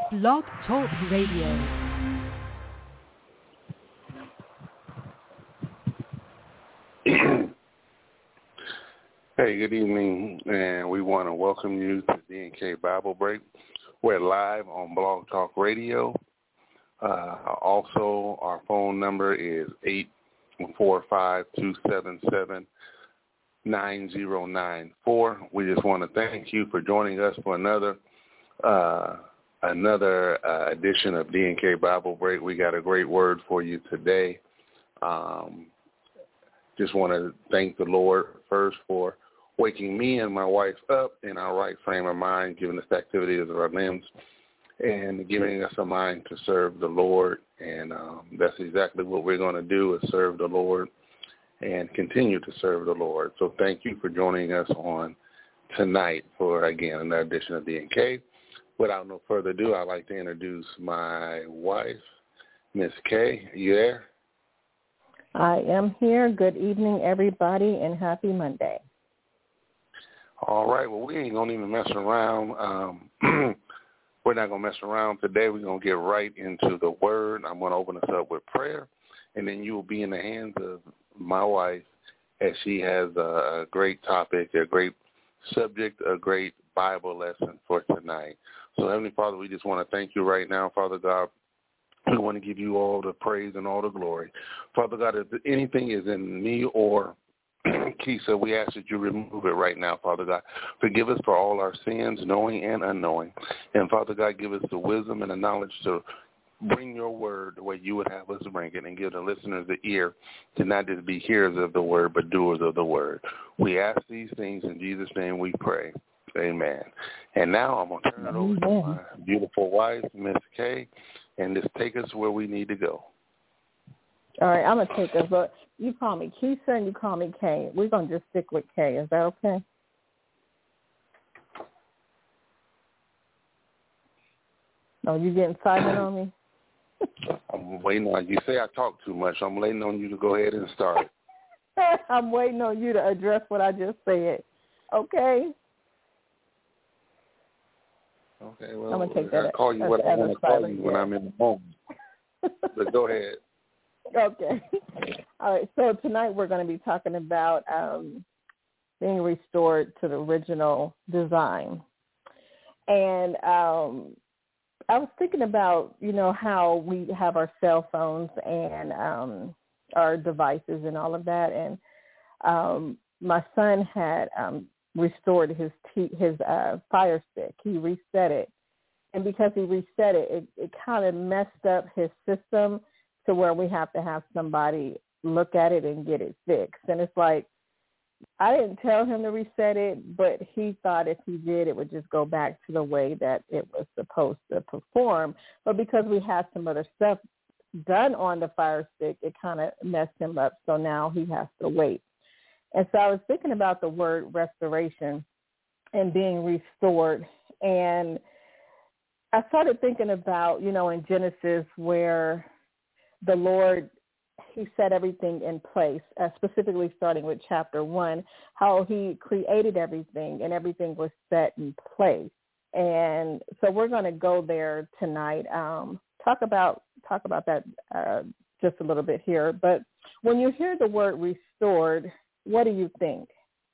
Blog Talk Radio. Hey, good evening, and we want to welcome you to D&K Bible Break. We're live on Blog Talk Radio. Also, our phone number is 845-277-9094. We just want to thank you for joining us for another edition of D&K Bible Break. We got a great word for you today. Just want to thank the Lord first for waking me and my wife up in our right frame of mind, giving us the activities of our limbs, and giving us a mind to serve the Lord. And that's exactly what we're going to do, is serve the Lord and continue to serve the Lord. So thank you for joining us on tonight for, again, another edition of D&K. Without no further ado, I'd like to introduce my wife, Miss Kay. Are you there? I am here. Good evening, everybody, and happy Monday. All right. Well, we ain't going to even mess around. We're not going to mess around today. We're going to get right into the Word. I'm going to open us up with prayer, and then you will be in the hands of my wife as she has a great topic, a great subject, a great Bible lesson for tonight. So, Heavenly Father, we just want to thank you right now, Father God. We want to give you all the praise and all the glory. Father God, if anything is in me or Keisha, we ask that you remove it right now, Father God. Forgive us for all our sins, knowing and unknowing. And, Father God, give us the wisdom and the knowledge to bring your word the way you would have us bring it, and give the listeners the ear to not just be hearers of the word, but doers of the word. We ask these things in Jesus' name we pray. Amen. And now I'm going to turn it over to my beautiful wife, Miss Kay, and just take us where we need to go. All right, I'm going to take us, but you call me Keisha and you call me Kay. We're going to just stick with Kay. Is that okay? No, you getting silent on me? I'm waiting on you. Say I talk too much. I'm waiting on you to go ahead and start. I'm waiting on you to address what I just said. Okay? Okay, well, I'm gonna take that I call you what I want to call you when I'm in the moment. But go ahead. Okay. All right, so tonight we're going to be talking about being restored to the original design. And I was thinking about, how we have our cell phones and our devices and all of that. And my son had restored his Fire Stick. He reset it. And because he reset it, it kind of messed up his system to where we have to have somebody look at it and get it fixed. And it's like, I didn't tell him to reset it, but he thought if he did, it would just go back to the way that it was supposed to perform. But because we had some other stuff done on the Fire Stick, it kind of messed him up. So now he has to wait. And so I was thinking about the word restoration and being restored. And I started thinking about, in Genesis where the Lord, he set everything in place, specifically starting with chapter 1, how he created everything and everything was set in place. And so we're going to go there tonight, talk about that just a little bit here. But when you hear the word restored, what do you think?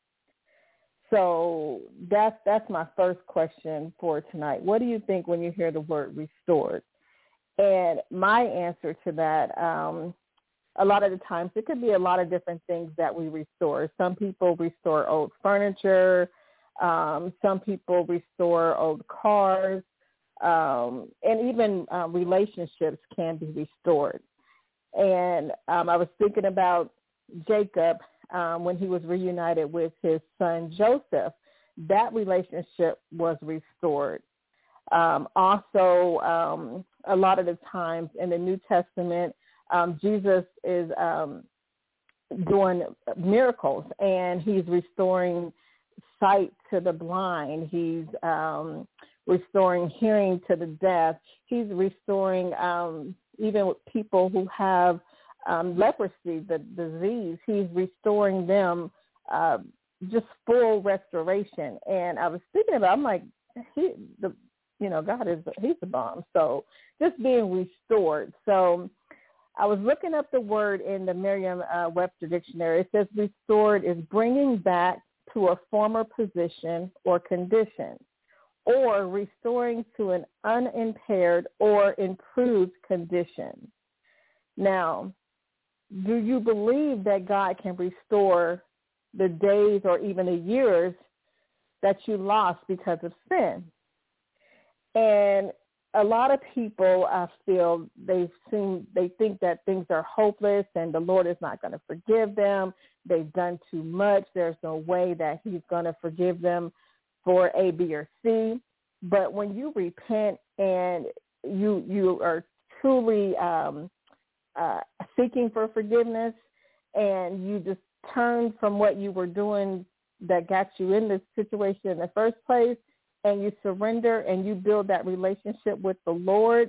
So that's my first question for tonight. What do you think when you hear the word restored? And my answer to that, a lot of the times, it could be a lot of different things that we restore. Some people restore old furniture. Some people restore old cars. And even relationships can be restored. And I was thinking about Jacob when he was reunited with his son Joseph. That relationship was restored. Also, a lot of the times in the New Testament, Jesus is doing miracles, and he's restoring sight to the blind. He's restoring hearing to the deaf. He's restoring even people who have leprosy, the disease. He's restoring them, just full restoration. And I was thinking about, I'm like, God he's the bomb. So just being restored. So I was looking up the word in the Merriam-Webster dictionary. It says restored is bringing back to a former position or condition, or restoring to an unimpaired or improved condition. Now, do you believe that God can restore the days or even the years that you lost because of sin? And a lot of people, I feel, they think that things are hopeless and the Lord is not going to forgive them. They've done too much. There's no way that he's going to forgive them for A, B, or C. But when you repent and you are truly seeking for forgiveness, and you just turn from what you were doing that got you in this situation in the first place, and you surrender and you build that relationship with the Lord,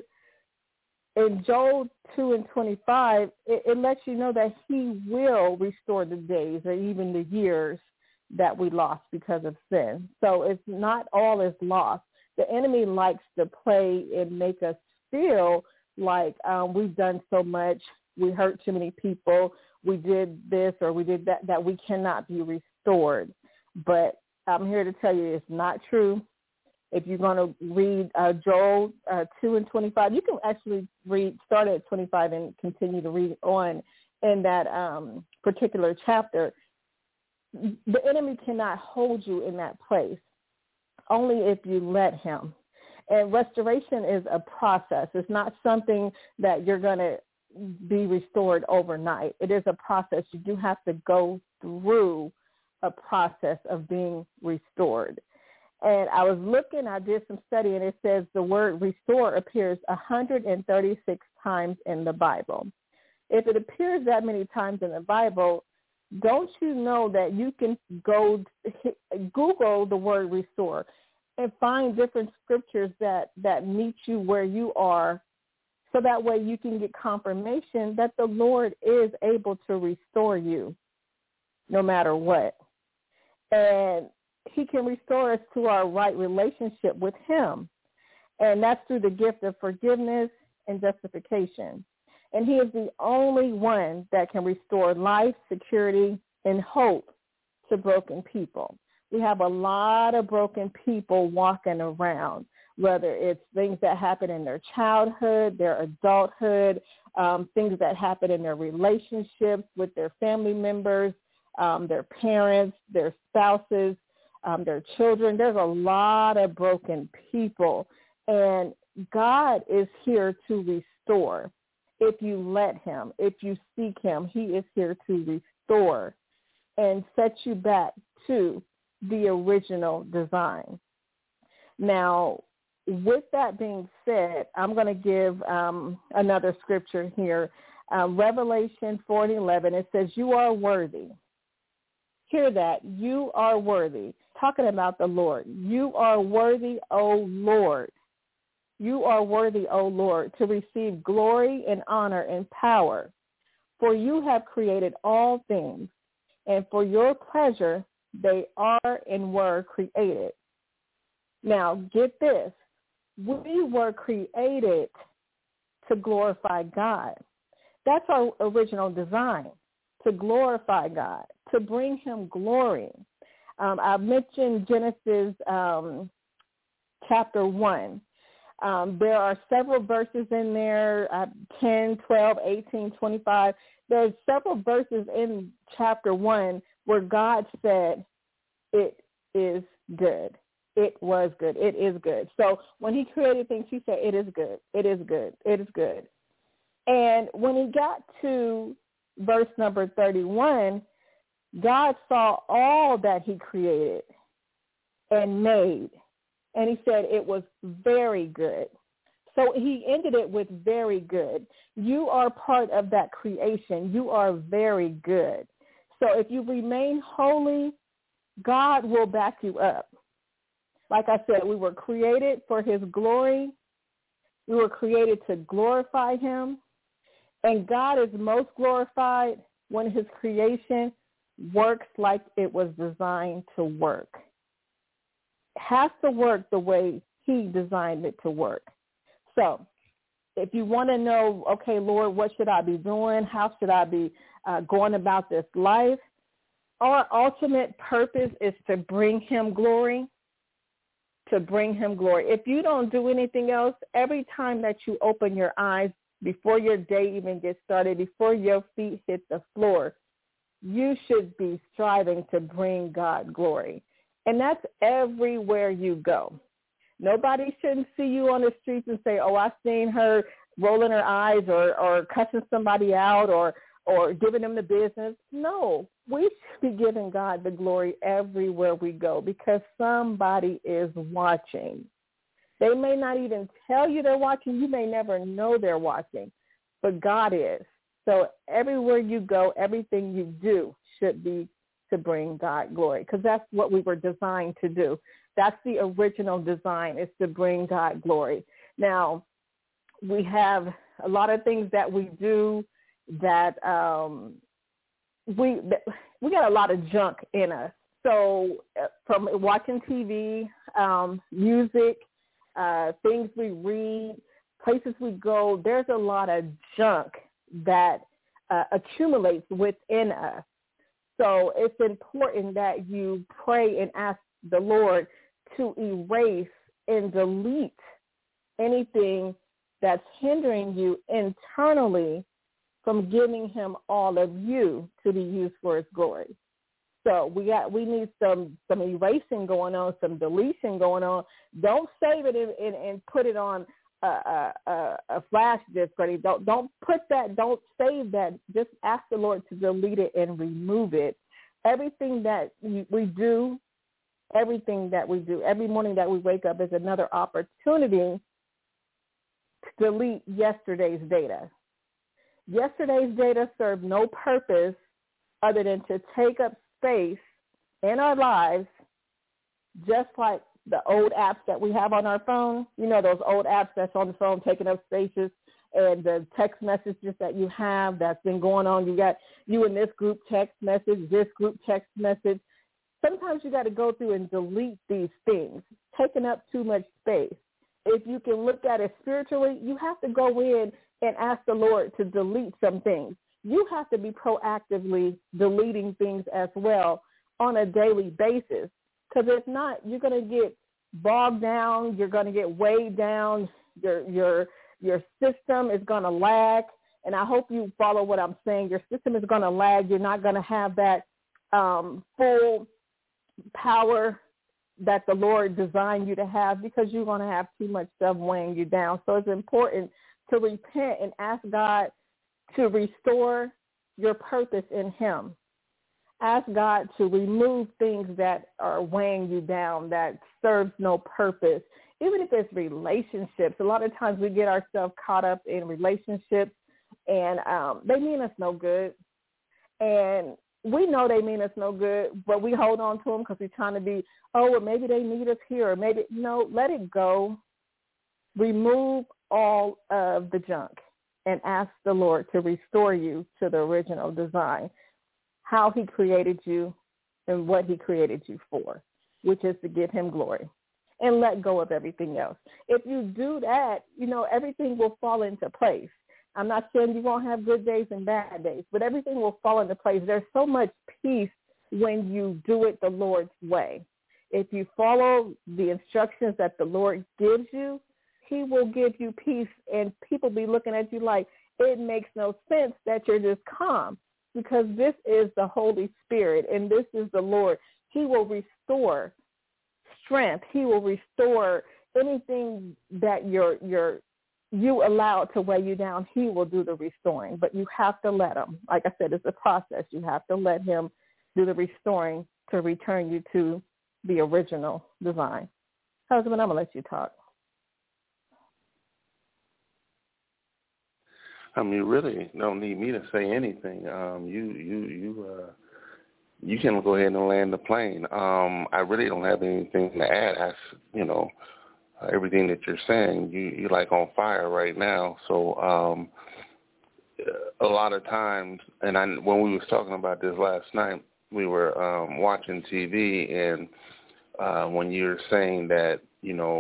in Joel 2:25, it lets you know that he will restore the days or even the years that we lost because of sin. So it's not all is lost. The enemy likes to play and make us feel like we've done so much, we hurt too many people, we did this or we did that we cannot be restored. But I'm here to tell you it's not true. If you're going to read Joel 2:25, you can actually start at 25 and continue to read on in that particular chapter. The enemy cannot hold you in that place, only if you let him. And restoration is a process. It's not something that you're going to be restored overnight. It is a process. You do have to go through a process of being restored. And I did some study, and it says the word restore appears 136 times in the Bible. If it appears that many times in the Bible, don't you know that you can Google the word restore and find different scriptures that meet you where you are, so that way you can get confirmation that the Lord is able to restore you no matter what. And he can restore us to our right relationship with him. And that's through the gift of forgiveness and justification. And he is the only one that can restore life, security, and hope to broken people. We have a lot of broken people walking around, whether it's things that happen in their childhood, their adulthood, things that happen in their relationships with their family members, their parents, their spouses, their children. There's a lot of broken people, and God is here to restore. If you let him, if you seek him, he is here to restore and set you back to the original design. Now, with that being said, I'm going to give another scripture here. Revelation 4:11, it says, you are worthy. Hear that. You are worthy. Talking about the Lord. You are worthy, O Lord. You are worthy, O Lord, to receive glory and honor and power. For you have created all things, and for your pleasure they are and were created. Now, get this. We were created to glorify God. That's our original design, to glorify God, to bring him glory. I mentioned Genesis chapter 1. There are several verses in there, 10, 12, 18, 25. There's several verses in chapter 1 where God said, it is good. It was good. It is good. So when he created things, he said, it is good. It is good. It is good. And when he got to verse number 31, God saw all that he created and made, and he said it was very good. So he ended it with very good. You are part of that creation. You are very good. So if you remain holy, God will back you up. Like I said, we were created for his glory. We were created to glorify him. And God is most glorified when his creation works like it was designed to work. It has to work the way he designed it to work. So if you want to know, okay, Lord, what should I be doing? How should I be going about this life? Our ultimate purpose is to bring him glory, to bring him glory. If you don't do anything else, every time that you open your eyes, before your day even gets started, before your feet hit the floor, you should be striving to bring God glory. And that's everywhere you go. Nobody shouldn't see you on the streets and say, oh, I've seen her rolling her eyes or cussing somebody out or giving them the business. No, we should be giving God the glory everywhere we go because somebody is watching. They may not even tell you they're watching. You may never know they're watching, but God is. So everywhere you go, everything you do should be to bring God glory because that's what we were designed to do. That's the original design, is to bring God glory. Now, we have a lot of things that we do that we got a lot of junk in us. So from watching TV, music, things we read, places we go, there's a lot of junk that accumulates within us. So it's important that you pray and ask the Lord to erase and delete anything that's hindering you internally from giving him all of you to be used for his glory. So we need some erasing going on, some deletion going on. Don't save it and put it on a flash disk. Don't put that. Don't save that. Just ask the Lord to delete it and remove it. Everything that we do, every morning that we wake up is another opportunity to delete yesterday's data. Yesterday's data served no purpose other than to take up space in our lives, just like the old apps that we have on our phone. You know, those old apps that's on the phone taking up spaces, and the text messages that you have that's been going on. You got you in this group text message, this group text message. Sometimes you got to go through and delete these things, taking up too much space. If you can look at it spiritually, you have to go in and ask the Lord to delete some things. You have to be proactively deleting things as well on a daily basis. Because if not, you're going to get bogged down. You're going to get weighed down. Your system is going to lag. And I hope you follow what I'm saying. Your system is going to lag. You're not going to have that full power that the Lord designed you to have because you're going to have too much stuff weighing you down. So it's important to repent and ask God to restore your purpose in him. Ask God to remove things that are weighing you down, that serves no purpose. Even if it's relationships, a lot of times we get ourselves caught up in relationships and they mean us no good. And we know they mean us no good, but we hold on to them because we're trying to be, oh, well, maybe they need us here. Or maybe, no, let it go. Remove all of the junk and ask the Lord to restore you to the original design, how he created you and what he created you for, which is to give him glory, and let go of everything else. If you do that, you know, everything will fall into place. I'm not saying you won't have good days and bad days, but everything will fall into place. There's so much peace when you do it the Lord's way. If you follow the instructions that the Lord gives you, he will give you peace, and people be looking at you like it makes no sense that you're just calm, because this is the Holy Spirit and this is the Lord. He will restore strength. He will restore anything that you allow to weigh you down. He will do the restoring, but you have to let him. Like I said, it's a process. You have to let him do the restoring to return you to the original design. Husband, I'm going to let you talk. You really don't need me to say anything. You can go ahead and land the plane. I really don't have anything to add. Everything that you're saying, you're like on fire right now. So a lot of times, and when we was talking about this last night, we were watching TV, and when you're saying that,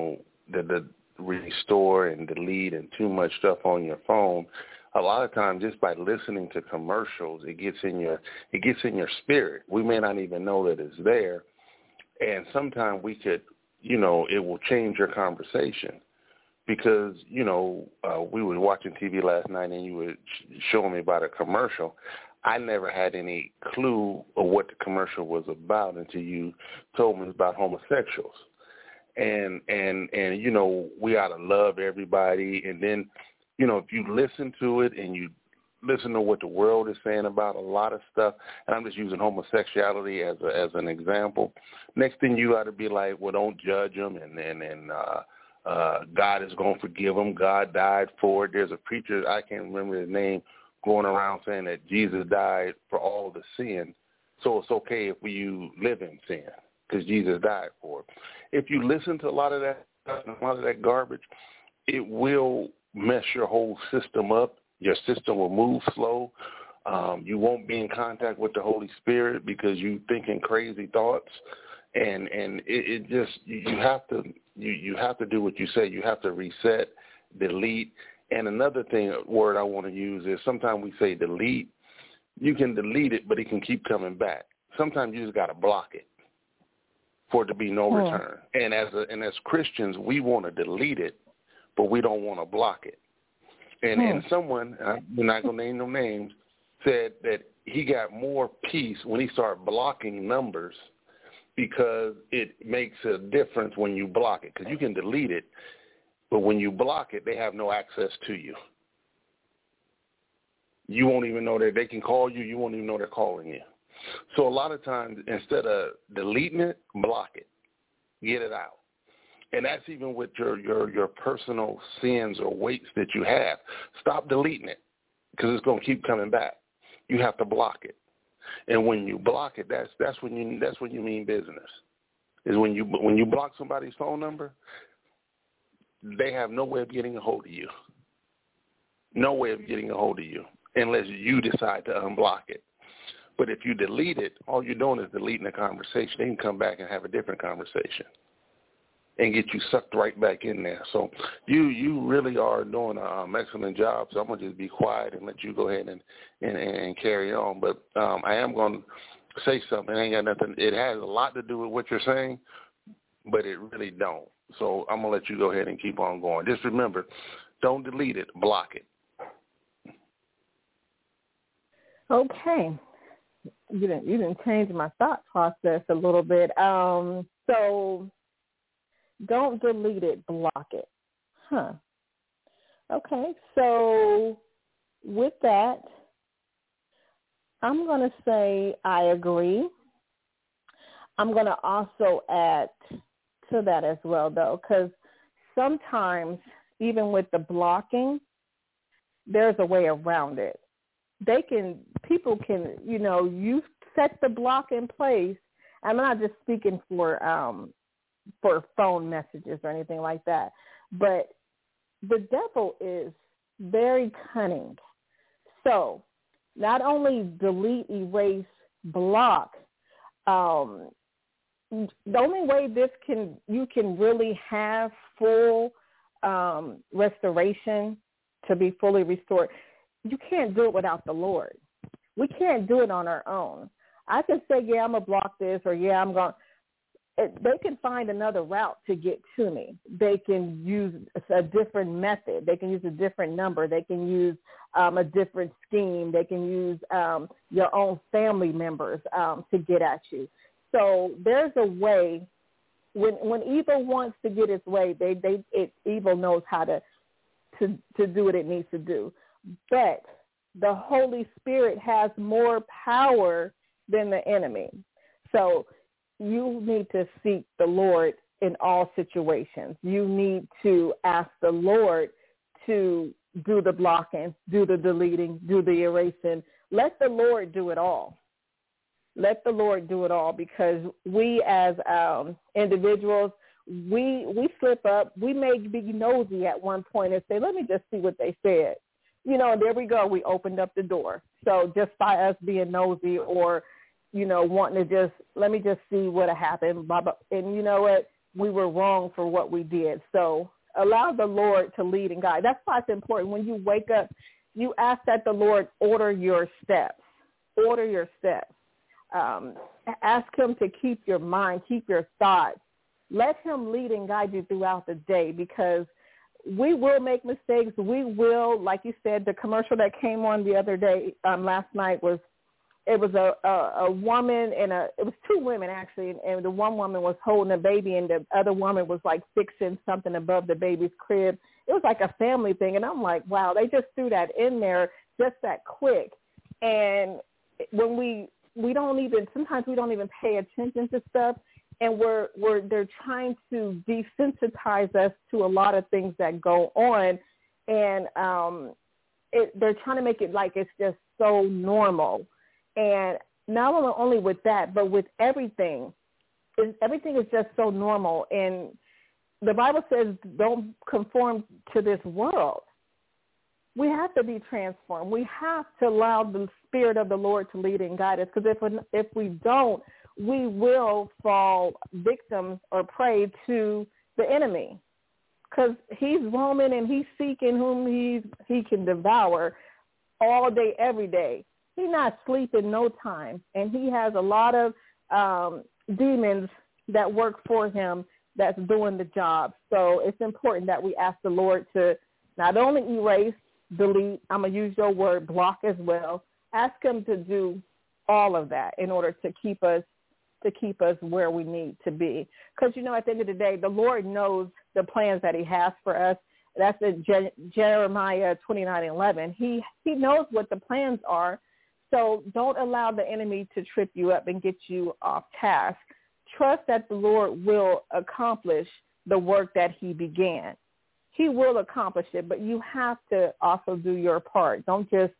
the restore and delete and too much stuff on your phone, a lot of times just by listening to commercials, it gets in your spirit. We may not even know that it's there, and sometimes we could, it will change your conversation. Because, we were watching TV last night and you were showing me about a commercial. I never had any clue of what the commercial was about until you told me about homosexuals. And we ought to love everybody. And then, if you listen to it and you listen to what the world is saying about a lot of stuff, and I'm just using homosexuality as an example, next thing you ought to be like, well, don't judge them and God is going to forgive them. God died for it. There's a preacher, I can't remember his name, going around saying that Jesus died for all the sin, so it's okay if you live in sin because Jesus died for it. If you listen to a lot of that stuff, a lot of that garbage, it will mess your whole system up. Your system will move slow. You won't be in contact with the Holy Spirit because you're thinking crazy thoughts. And it just, you have to do what you say. You have to reset, delete. And another word I want to use is sometimes we say delete. You can delete it, but it can keep coming back. Sometimes you just got to block it for it to be no return. And as Christians, we want to delete it, but we don't want to block it. And someone, we're not going to name no names, said that he got more peace when he started blocking numbers, because it makes a difference when you block it. Because you can delete it, but when you block it, they have no access to you. You won't even know that they can call you. You won't even know they're calling you. So a lot of times, instead of deleting it, block it. Get it out. And that's even with your personal sins or weights that you have. Stop deleting it because it's going to keep coming back. You have to block it. And when you block it, that's when you mean business. Is when you block somebody's phone number, they have no way of getting a hold of you. No way of getting a hold of you unless you decide to unblock it. But if you delete it, all you're doing is deleting the conversation. They can come back and have a different conversation and get you sucked right back in there. So you really are doing an excellent job. So I'm going to just be quiet and let you go ahead and carry on. But I am going to say something. It ain't got nothing. It has a lot to do with what you're saying, but it really don't. So I'm going to let you go ahead and keep on going. Just remember, don't delete it. Block it. Okay. You didn't change my thought process a little bit. So don't delete it, block it. Okay, so with that, I'm going to say I agree. I'm going to also add to that as well, though, because sometimes, even with the blocking, there's a way around it. People can, you set the block in place. I'm not just speaking for phone messages or anything like that. But the devil is very cunning. So not only delete, erase, block, the only way you can really have full restoration, to be fully restored, you can't do it without the Lord. We can't do it on our own. I can say, I'm going to block this, or I'm going to. They can find another route to get to me. They can use a different method. They can use a different number. They can use a different scheme. They can use your own family members to get at you. So there's a way. When evil wants to get its way, evil knows how to do what it needs to do. But the Holy Spirit has more power than the enemy. So you need to seek the Lord in all situations. You need to ask the Lord to do the blocking, do the deleting, do the erasing. Let the Lord do it all. Let the Lord do it all, because we as individuals, we slip up. We may be nosy at one point and say, let me just see what they said. And there we go. We opened up the door. So just by us being nosy or wanting to let me just see what happened, blah, blah. And you know what? we were wrong for what we did. So allow the Lord to lead and guide. That's why it's important. When you wake up, you ask that the Lord order your steps. Order your steps. Ask him to keep your mind, keep your thoughts. Let him lead and guide you throughout the day, because we will make mistakes. We will, like you said, the commercial that came on the other day, last night, was a woman and it was two women actually, and the one woman was holding a baby and the other woman was like fixing something above the baby's crib. It was like a family thing, and I'm like, wow, they just threw that in there just that quick. And when sometimes we don't even pay attention to stuff, and they're trying to desensitize us to a lot of things that go on, and they're trying to make it like it's just so normal. And not only with that, but with everything is just so normal. And the Bible says, don't conform to this world. We have to be transformed. We have to allow the Spirit of the Lord to lead and guide us, because if we don't, we will fall victim or prey to the enemy, because he's roaming and he's seeking whom he can devour all day, every day. He's not sleeping no time, and he has a lot of demons that work for him that's doing the job. So it's important that we ask the Lord to not only erase, delete, I'm going to use your word, block as well. Ask him to do all of that in order to keep us where we need to be. Because, at the end of the day, the Lord knows the plans that he has for us. That's in Jeremiah 29:11. He knows what the plans are. So don't allow the enemy to trip you up and get you off task. Trust that the Lord will accomplish the work that he began. He will accomplish it, but you have to also do your part. Don't just,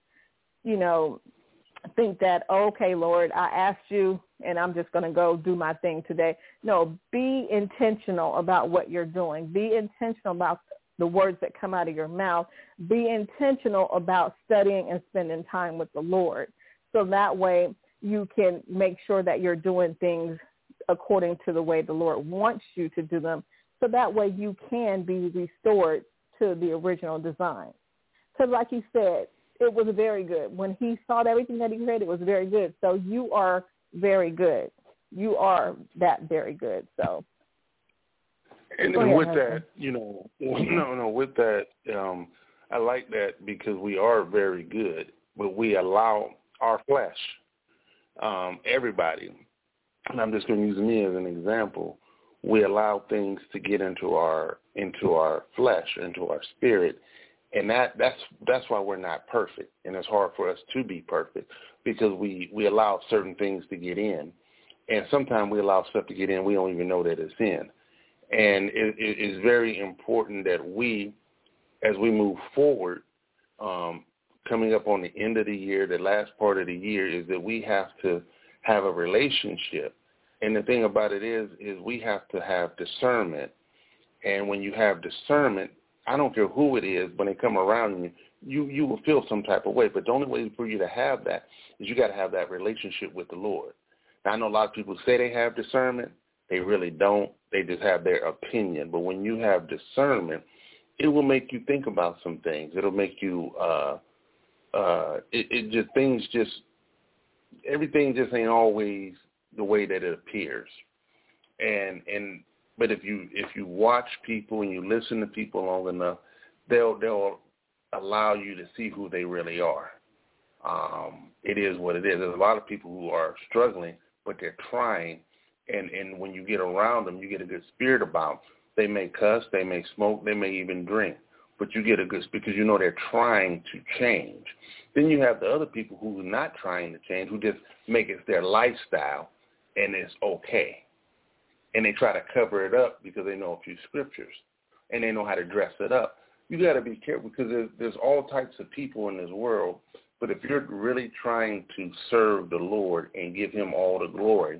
think that, okay, Lord, I asked you and I'm just going to go do my thing today. No, be intentional about what you're doing. Be intentional about the words that come out of your mouth. Be intentional about studying and spending time with the Lord. So that way you can make sure that you're doing things according to the way the Lord wants you to do them. So that way you can be restored to the original design. Because like you said, it was very good. When he saw everything that he created, it was very good. So you are very good. You are that very good. So. And with that, with that, I like that, because we are very good, but we allow our flesh, everybody, and I'm just going to use me as an example, we allow things to get into our flesh, into our spirit, and that's why we're not perfect, and it's hard for us to be perfect, because we allow certain things to get in, and sometimes we allow stuff to get in we don't even know that it's in. And it is very important that we, as we move forward, coming up on the end of the year, the last part of the year, is that we have to have a relationship. And the thing about it is we have to have discernment. And when you have discernment, I don't care who it is, when they come around you will feel some type of way. But the only way for you to have that is you got to have that relationship with the Lord. Now, I know a lot of people say they have discernment. They really don't. They just have their opinion. But when you have discernment, it will make you think about some things. It'll make you, everything just ain't always the way that it appears. But if you watch people and you listen to people long enough, they'll allow you to see who they really are. It is what it is. There's a lot of people who are struggling, but they're trying. And when you get around them, you get a good spirit about them. They may cuss, they may smoke, they may even drink, but you get a good, because they're trying to change. Then you have the other people who are not trying to change, who just make it their lifestyle, and it's okay. And they try to cover it up because they know a few scriptures, and they know how to dress it up. You got to be careful, because there's all types of people in this world, but if you're really trying to serve the Lord and give him all the glory,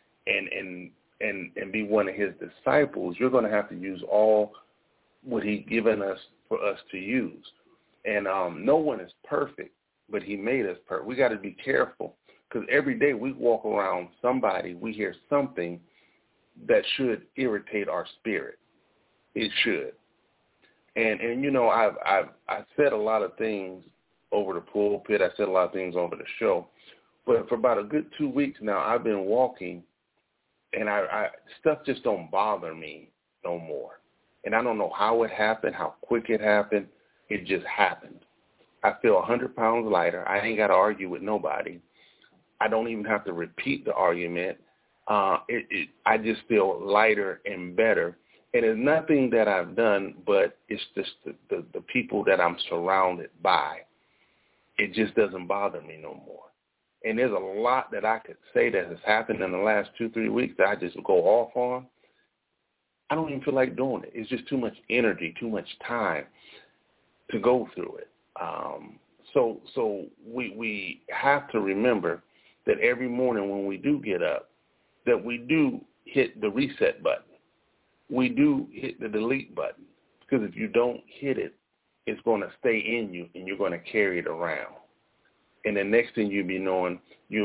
and be one of his disciples, you're going to have to use all what he's given us for us to use. And no one is perfect, but he made us perfect. We got to be careful, because every day we walk around somebody, we hear something that should irritate our spirit. It should. And you know, I've said a lot of things over the pulpit. I said a lot of things over the show. But for about a good 2 weeks now, I've been walking, and I stuff just don't bother me no more. And I don't know how it happened, how quick it happened. It just happened. I feel 100 pounds lighter. I ain't got to argue with nobody. I don't even have to repeat the argument. I just feel lighter and better. And it's nothing that I've done, but it's just the people that I'm surrounded by. It just doesn't bother me no more. And there's a lot that I could say that has happened in the last 2-3 weeks that I just go off on. I don't even feel like doing it. It's just too much energy, too much time to go through it. So we have to remember that every morning when we do get up, that we do hit the reset button. We do hit the delete button, because if you don't hit it, it's going to stay in you, and you're going to carry it around. And the next thing you'll be knowing, you'll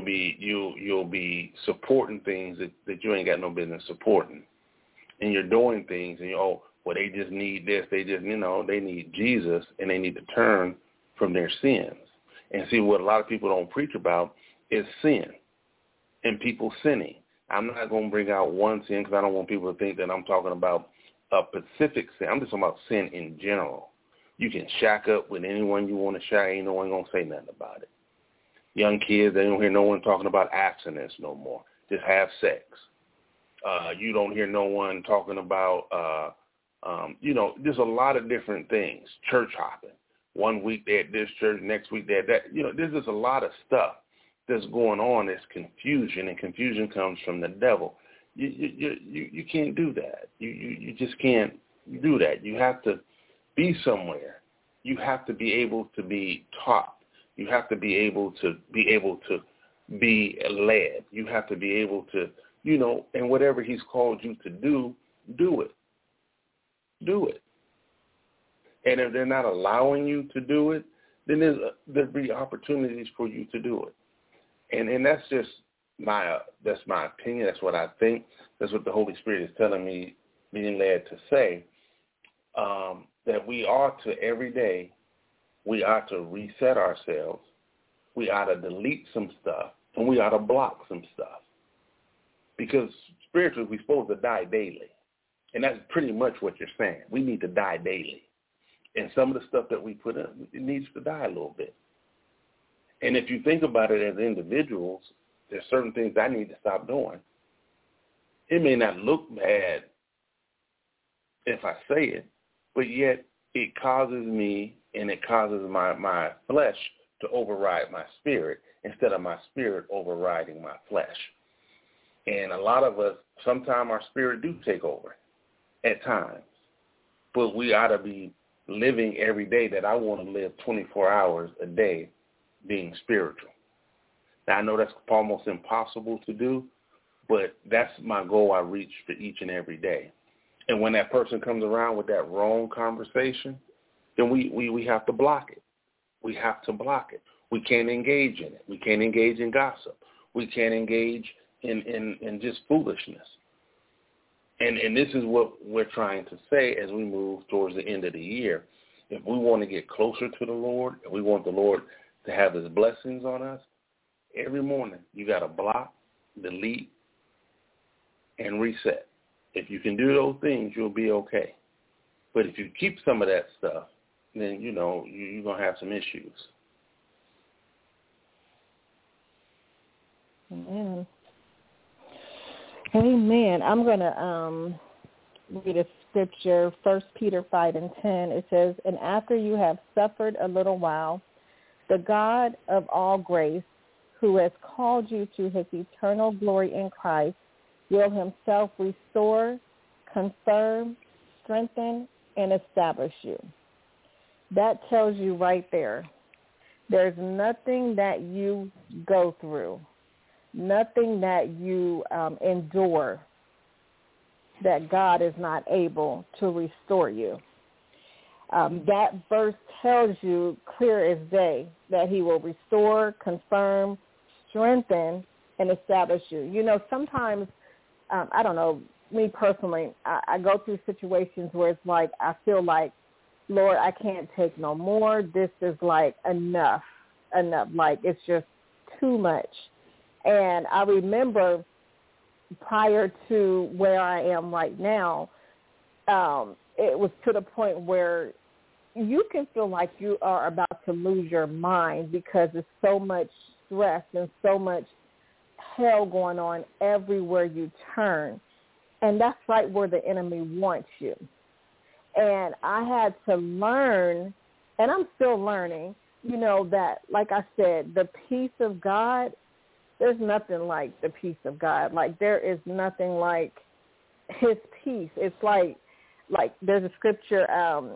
be supporting things that you ain't got no business supporting, and you're doing things, and well, they just need this, they need Jesus, and they need to turn from their sins. And see, what a lot of people don't preach about is sin and people sinning. I'm not going to bring out one sin because I don't want people to think that I'm talking about a specific sin. I'm just talking about sin in general. You can shack up with anyone you want to shack. Ain't no one going to say nothing about it. Young kids, they don't hear no one talking about abstinence no more. Just have sex. You don't hear no one talking about, there's a lot of different things. Church hopping. 1 week they're at this church, next week they're at that. There's just a lot of stuff that's going on. It's confusion, and confusion comes from the devil. You can't do that. You just can't do that. You have to be somewhere. You have to be able to be taught. You have to be able to be led. You have to be able to, and whatever he's called you to do it. Do it. And if they're not allowing you to do it, then there'll be opportunities for you to do it. And that's just my opinion. That's what I think. That's what the Holy Spirit is telling me, being led to say, that we ought to every day, we ought to reset ourselves. We ought to delete some stuff, and we ought to block some stuff. Because spiritually, we're supposed to die daily. And that's pretty much what you're saying. We need to die daily. And some of the stuff that we put in, it needs to die a little bit. And if you think about it as individuals, there's certain things I need to stop doing. It may not look bad if I say it, but yet it causes me and it causes my flesh to override my spirit instead of my spirit overriding my flesh. And a lot of us, sometimes our spirit do take over at times. But we ought to be living every day that I want to live 24 hours a day being spiritual. Now, I know that's almost impossible to do, but that's my goal I reach for each and every day. And when that person comes around with that wrong conversation, then we have to block it. We have to block it. We can't engage in it. We can't engage in gossip. We can't engage in just foolishness. And this is what we're trying to say as we move towards the end of the year. If we want to get closer to the Lord, and we want the Lord to have his blessings on us, every morning you got to block, delete, and reset. If you can do those things, you'll be okay. But if you keep some of that stuff, then, you're going to have some issues. Amen. Amen. I'm going to read a scripture, 1 Peter 5:10. It says, "And after you have suffered a little while, the God of all grace, who has called you to his eternal glory in Christ, will himself restore, confirm, strengthen, and establish you." That tells you right there, there's nothing that you go through, nothing that you endure, that God is not able to restore you. That verse tells you clear as day that he will restore, confirm, strengthen, and establish you. Sometimes, I don't know, me personally, I go through situations where it's like I feel like, Lord, I can't take no more. This is like enough. Like it's just too much. And I remember prior to where I am right now, it was to the point where you can feel like you are about to lose your mind because there's so much stress and so much hell going on everywhere you turn. And that's right where the enemy wants you. And I had to learn, and I'm still learning, that, like I said, the peace of God, there's nothing like the peace of God. Like there is nothing like his peace. It's like there's a scripture,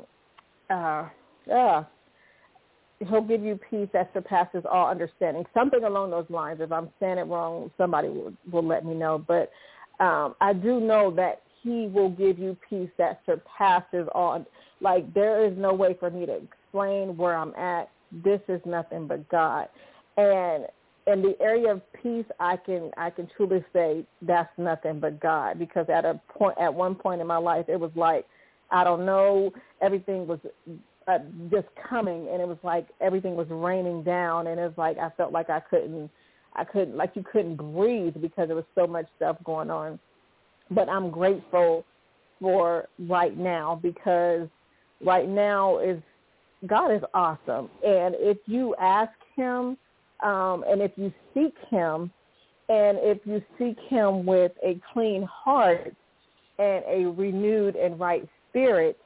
he'll give you peace that surpasses all understanding. Something along those lines. If I'm saying it wrong, somebody will let me know. But I do know that he will give you peace that surpasses all. Like there is no way for me to explain where I'm at. This is nothing but God. And in the area of peace, I can truly say that's nothing but God, because at one point in my life, it was like, I don't know, everything was just coming, and it was like everything was raining down, and it was like I felt like I couldn't, like you couldn't breathe because there was so much stuff going on. But I'm grateful for right now, because right now God is awesome, and if you ask him, and if you seek him, and if you seek him with a clean heart and a renewed and right spirit,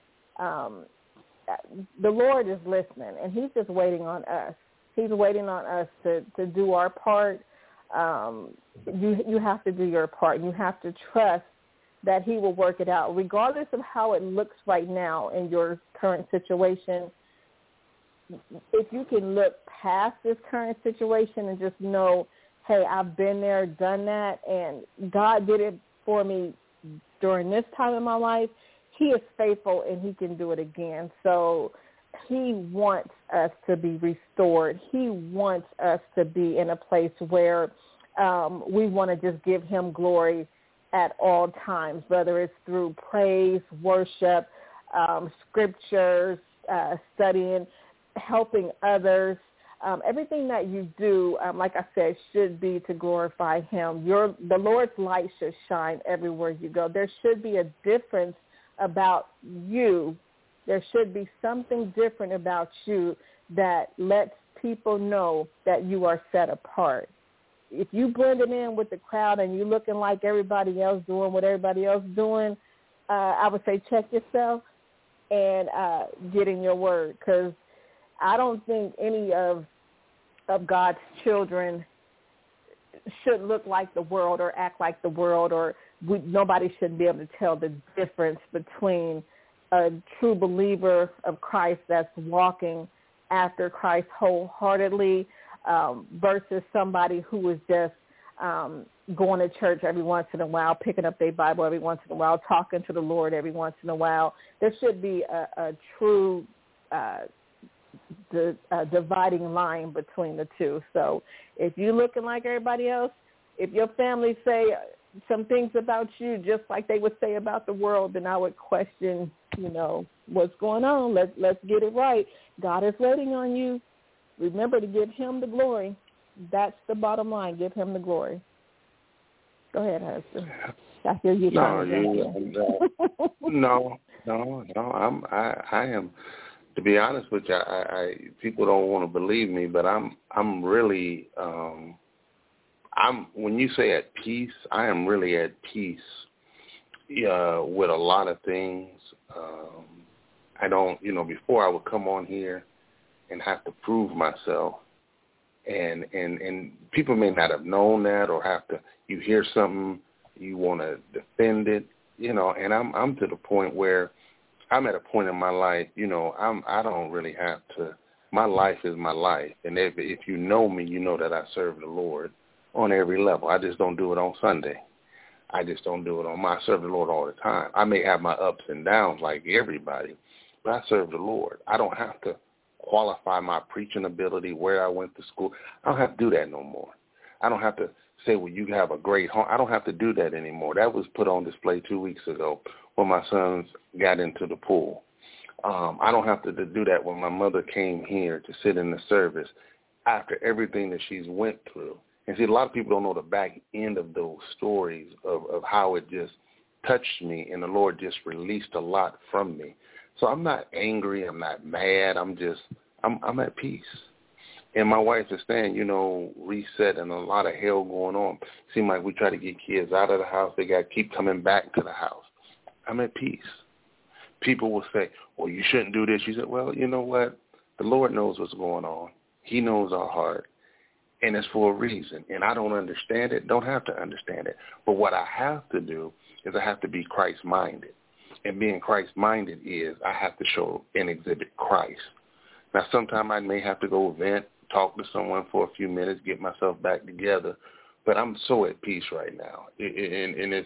the Lord is listening, and he's just waiting on us. He's waiting on us to do our part. You have to do your part. You have to trust that he will work it out, regardless of how it looks right now in your current situation. If you can look past this current situation and just know, hey, I've been there, done that, and God did it for me during this time in my life, he is faithful and he can do it again. So he wants us to be restored. He wants us to be in a place where we want to just give him glory at all times, whether it's through praise, worship, scriptures, studying, helping others. Everything that you do, like I said, should be to glorify him. The Lord's light should shine everywhere you go. There should be a difference about you. There should be something different about you that lets people know that you are set apart. If you blending in with the crowd and you looking like everybody else, doing what everybody else is doing, I would say check yourself and get in your word, because I don't think any of God's children should look like the world or act like the world, or nobody should be able to tell the difference between a true believer of Christ that's walking after Christ wholeheartedly versus somebody who is just going to church every once in a while, picking up their Bible every once in a while, talking to the Lord every once in a while. There should be a true dividing line between the two. So if you're looking like everybody else, if your family say some things about you just like they would say about the world, then I would question, what's going on. Let's get it right. God is waiting on you. Remember to give him the glory. That's the bottom line. Give him the glory. Go ahead, husband. I hear you. No. I am. To be honest with you, I people don't want to believe me, but I'm really. When you say at peace, I am really at peace. With a lot of things. I don't. Before I would come on here and have to prove myself. And people may not have known that, or you hear something, you want to defend it, and I'm to the point where I'm at a point in my life, I don't really have to, my life is my life. And if you know me, you know that I serve the Lord on every level. I just don't do it on Sunday. I just don't do it I serve the Lord all the time. I may have my ups and downs like everybody, but I serve the Lord. I don't have to qualify my preaching ability, where I went to school. I don't have to do that no more. I don't have to say, well, you have a great home. I don't have to do that anymore. That was put on display 2 weeks ago when my sons got into the pool. I don't have to do that when my mother came here to sit in the service after everything that she's went through. And see, a lot of people don't know the back end of those stories of how it just touched me, and the Lord just released a lot from me. So I'm not angry. I'm not mad. I'm at peace. And my wife is saying, reset and a lot of hell going on. Seems like we try to get kids out of the house. They got to keep coming back to the house. I'm at peace. People will say, well, you shouldn't do this. You said, well, you know what? The Lord knows what's going on. He knows our heart, and it's for a reason. And I don't understand it, don't have to understand it. But what I have to do is I have to be Christ-minded. And being Christ-minded is I have to show and exhibit Christ. Now, sometimes I may have to go vent, talk to someone for a few minutes, get myself back together. But I'm so at peace right now. And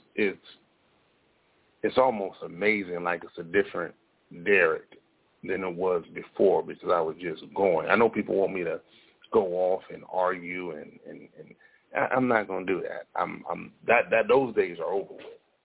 it's almost amazing, like it's a different Derek than it was before, because I was just going. I know people want me to go off and argue, and I'm not going to do that. Those days are over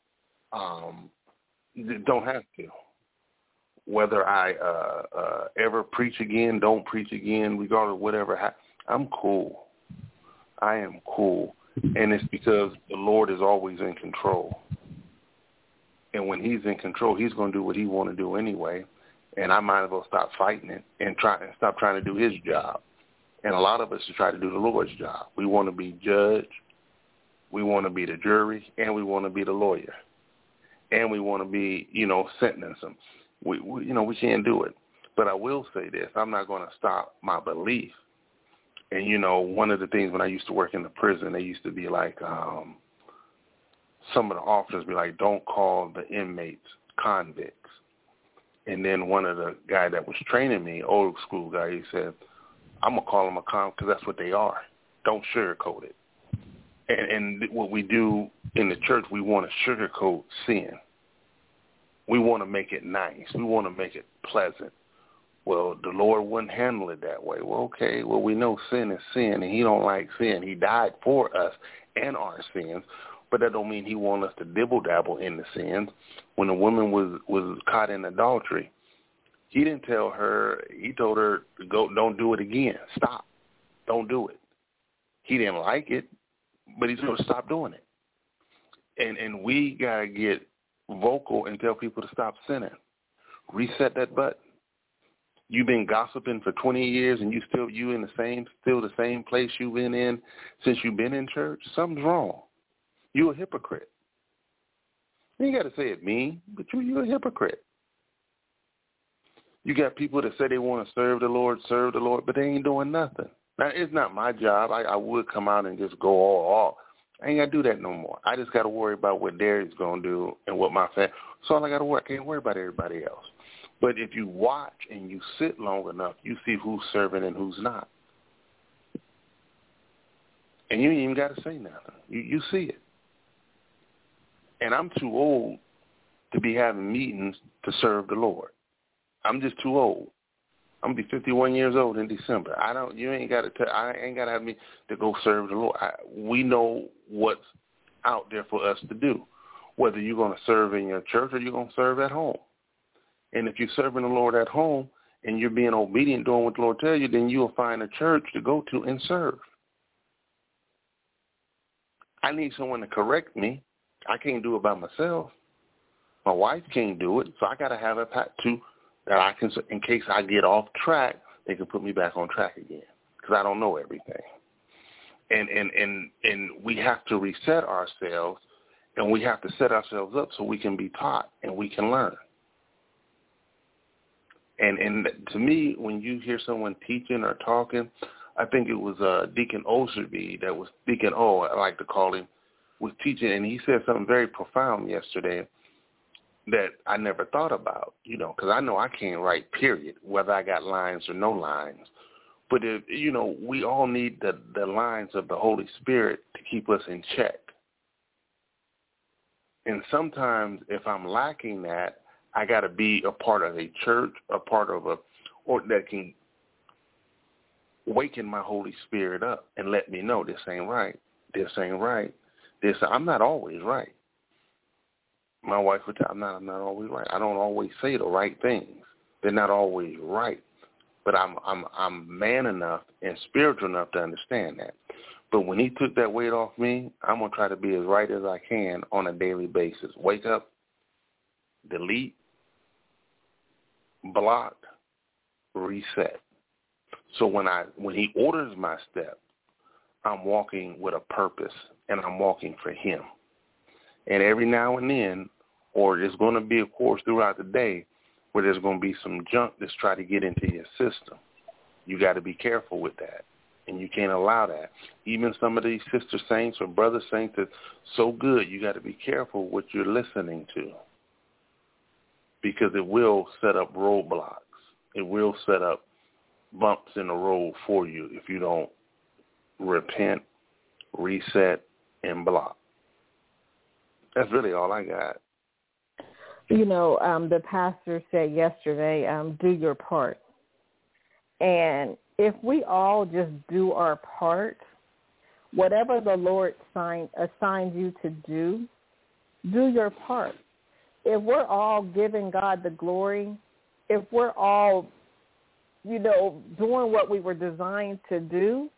with. Don't have to. Whether I ever preach again, don't preach again, regardless of whatever, I'm cool. I am cool, and it's because the Lord is always in control. And when he's in control, he's going to do what he want to do anyway. And I might as well stop fighting it and stop trying to do his job. And a lot of us try to do the Lord's job. We want to be judge, we want to be the jury, and we want to be the lawyer, and we want to be, sentence them. We can't do it. But I will say this: I'm not going to stop my belief. And one of the things when I used to work in the prison, they used to be like, some of the officers be like, don't call the inmates convicts. And then one of the guy that was training me, old school guy, he said, I'm going to call them a convict because that's what they are. Don't sugarcoat it. And what we do in the church, we want to sugarcoat sin. We want to make it nice. We want to make it pleasant. Well, the Lord wouldn't handle it that way. Well, okay, well, we know sin is sin, and he don't like sin. He died for us and our sins. But that don't mean he wants us to dibble-dabble in the sins. When a woman was caught in adultery, he didn't tell her, he told her, go, don't do it again. Stop. Don't do it. He didn't like it, but he's going to stop doing it. And we got to get vocal and tell people to stop sinning. Reset that button. You've been gossiping for 20 years and still in the same place you've been in since you've been in church. Something's wrong. You're a hypocrite. You ain't got to say it mean, but you're a hypocrite. You got people that say they want to serve the Lord, but they ain't doing nothing. Now, it's not my job. I would come out and just go all off. I ain't got to do that no more. I just got to worry about what Derek's going to do and what my family. So all I got to worry. I can't worry about everybody else. But if you watch and you sit long enough, you see who's serving and who's not. And you ain't even got to say nothing. You see it. And I'm too old to be having meetings to serve the Lord. I'm just too old. I'm gonna be 51 years old in December. I ain't got to have me to go serve the Lord. We know what's out there for us to do. Whether you're gonna serve in your church or you're gonna serve at home. And if you're serving the Lord at home and you're being obedient, doing what the Lord tells you, then you'll find a church to go to and serve. I need someone to correct me. I can't do it by myself. My wife can't do it, so I got to have a pack too that I can, in case I get off track, they can put me back on track again because I don't know everything. And we have to reset ourselves, and we have to set ourselves up so we can be taught and we can learn. And to me, when you hear someone teaching or talking, I think it was Deacon Oserby that was Deacon O, I like to call him, was teaching, and he said something very profound yesterday that I never thought about, because I know I can't write, period, whether I got lines or no lines. But, we all need the lines of the Holy Spirit to keep us in check. And sometimes if I'm lacking that, I got to be a part of a church, a part of or that can waken my Holy Spirit up and let me know this ain't right. This ain't right. I'm not always right. My wife would tell me, I'm not always right. I don't always say the right things. They're not always right. But I'm man enough and spiritual enough to understand that. But when he took that weight off me, I'm going to try to be as right as I can on a daily basis. Wake up, delete, block, reset. So when he orders my step, I'm walking with a purpose, and I'm walking for him. And every now and then, or there's going to be, of course, throughout the day, where there's going to be some junk that's trying to get into your system. You got to be careful with that, and you can't allow that. Even some of these sister saints or brother saints that's so good, you got to be careful what you're listening to, because it will set up roadblocks. It will set up bumps in the road for you if you don't repent, reset, and block. That's really all I got. You know, the pastor said yesterday, do your part. And if we all just do our part, whatever the Lord assigned you to do your part. If we're all giving God the glory, if we're all, you know, doing what we were designed to do,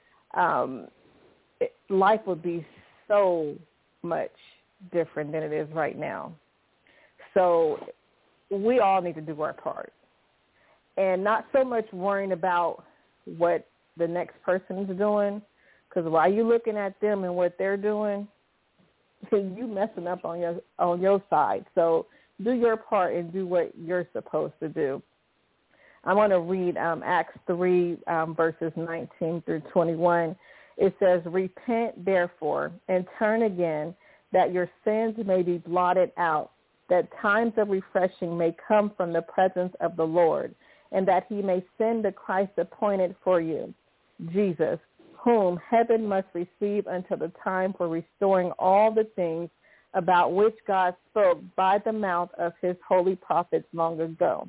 life would be so much different than it is right now. So we all need to do our part, and not so much worrying about what the next person is doing, because while you're looking at them and what they're doing, you messing up on your side. So do your part and do what you're supposed to do. I want to read Acts 3, verses 19 through 21. It says, "Repent, therefore, and turn again, that your sins may be blotted out, that times of refreshing may come from the presence of the Lord, and that he may send the Christ appointed for you, Jesus, whom heaven must receive until the time for restoring all the things about which God spoke by the mouth of his holy prophets long ago."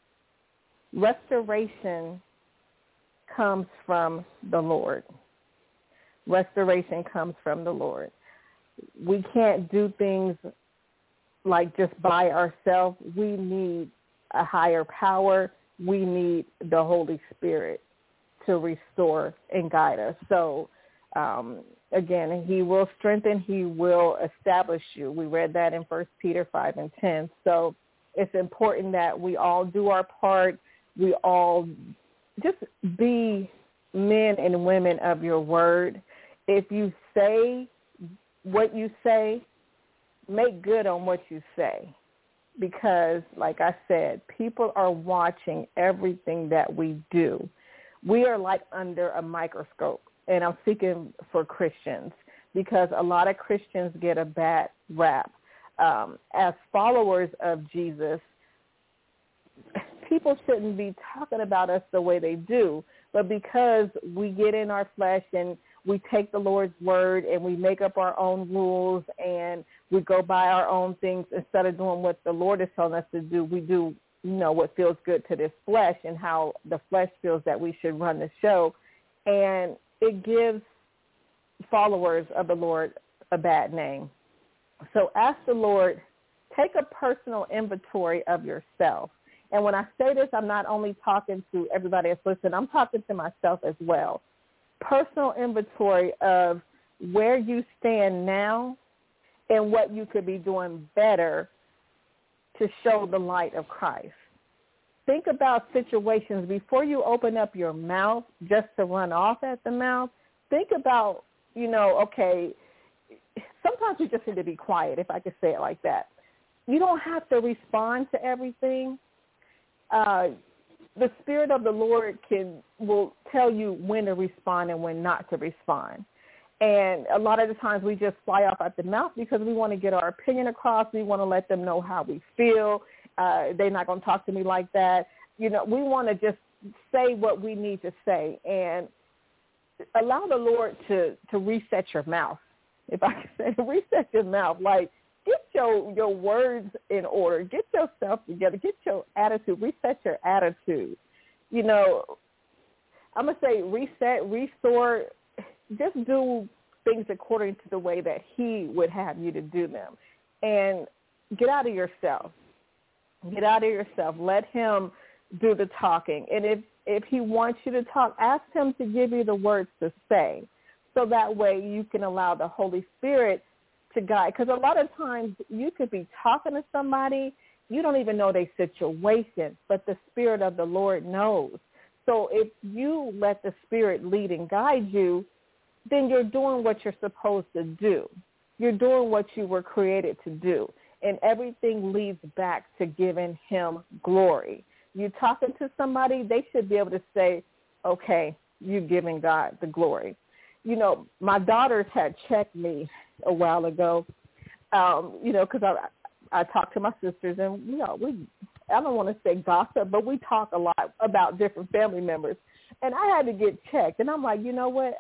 Restoration comes from the Lord. Restoration comes from the Lord. We can't do things like just by ourselves. We need a higher power. We need the Holy Spirit to restore and guide us. So, again, he will strengthen, he will establish you. We read that in 1 Peter 5 and 10. So it's important that we all do our part. We all just be men and women of your word. If you say what you say, make good on what you say, because, like I said, people are watching everything that we do. We are like under a microscope, and I'm speaking for Christians, because a lot of Christians get a bad rap. As followers of Jesus, people shouldn't be talking about us the way they do, but because we get in our flesh and we take the Lord's word and we make up our own rules and we go by our own things instead of doing what the Lord is telling us to do, we do, you know, what feels good to this flesh and how the flesh feels that we should run the show. And it gives followers of the Lord a bad name. So ask the Lord, take a personal inventory of yourself. And when I say this, I'm not only talking to everybody that's listening, I'm talking to myself as well. Personal inventory of where you stand now and what you could be doing better to show the light of Christ. Think about situations before you open up your mouth just to run off at the mouth. Think about, you know, okay, sometimes you just need to be quiet, if I could say it like that. You don't have to respond to everything. The Spirit of the Lord will tell you when to respond and when not to respond. And a lot of the times we just fly off at the mouth because we want to get our opinion across. We want to let them know how we feel. They're not going to talk to me like that. You know, we want to just say what we need to say and allow the Lord to reset your mouth. If I can say, reset your mouth. Like, get your words in order. Get yourself together. Get your attitude. Reset your attitude. You know, I'm going to say reset, restore, just do things according to the way that he would have you to do them. And get out of yourself. Get out of yourself. Let him do the talking. And if he wants you to talk, ask him to give you the words to say. So that way you can allow the Holy Spirit to guide. Because a lot of times you could be talking to somebody, you don't even know their situation, but the Spirit of the Lord knows. So if you let the Spirit lead and guide you, then you're doing what you're supposed to do. You're doing what you were created to do. And everything leads back to giving him glory. You talking to somebody, they should be able to say, okay, you're giving God the glory. You know, my daughters had checked me a while ago, because I talk to my sisters, and, I don't want to say gossip, but we talk a lot about different family members. And I had to get checked. And I'm like, you know what?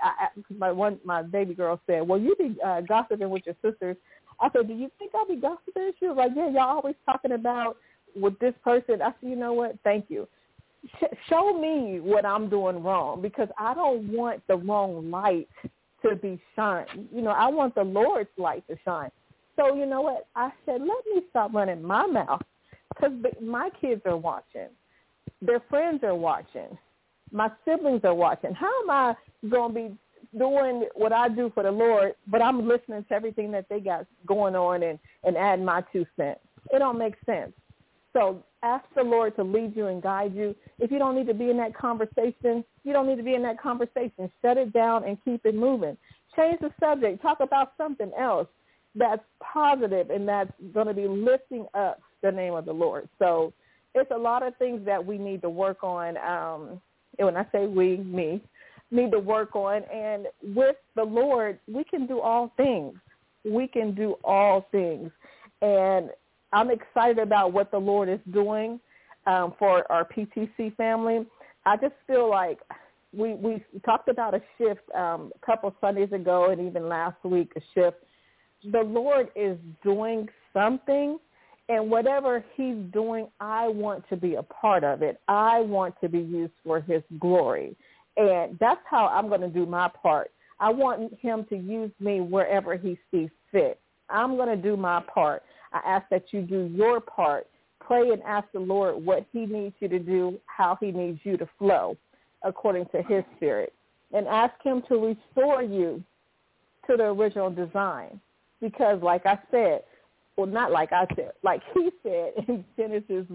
My baby girl said, well, you be gossiping with your sisters. I said, do you think I'll be gossiping? She was like, yeah, y'all always talking about with this person. I said, you know what? Thank you. Show me what I'm doing wrong, because I don't want the wrong light to be shined. I want the Lord's light to shine. So you know what? I said, let me stop running my mouth, because my kids are watching. Their friends are watching. My siblings are watching. How am I going to be doing what I do for the Lord, but I'm listening to everything that they got going on and adding my 2 cents? It don't make sense. So ask the Lord to lead you and guide you. If you don't need to be in that conversation, you don't need to be in that conversation. Shut it down and keep it moving. Change the subject. Talk about something else that's positive and that's going to be lifting up the name of the Lord. So it's a lot of things that we need to work on. And when I say we, me, need to work on. And with the Lord, we can do all things. We can do all things. And I'm excited about what the Lord is doing for our PTC family. I just feel like we talked about a shift a couple Sundays ago and even last week, a shift. The Lord is doing something, and whatever he's doing, I want to be a part of it. I want to be used for his glory. And that's how I'm going to do my part. I want him to use me wherever he sees fit. I'm going to do my part. I ask that you do your part. Pray and ask the Lord what he needs you to do, how he needs you to flow according to his spirit. And ask him to restore you to the original design. Because like I said, well, not like I said, like he said in Genesis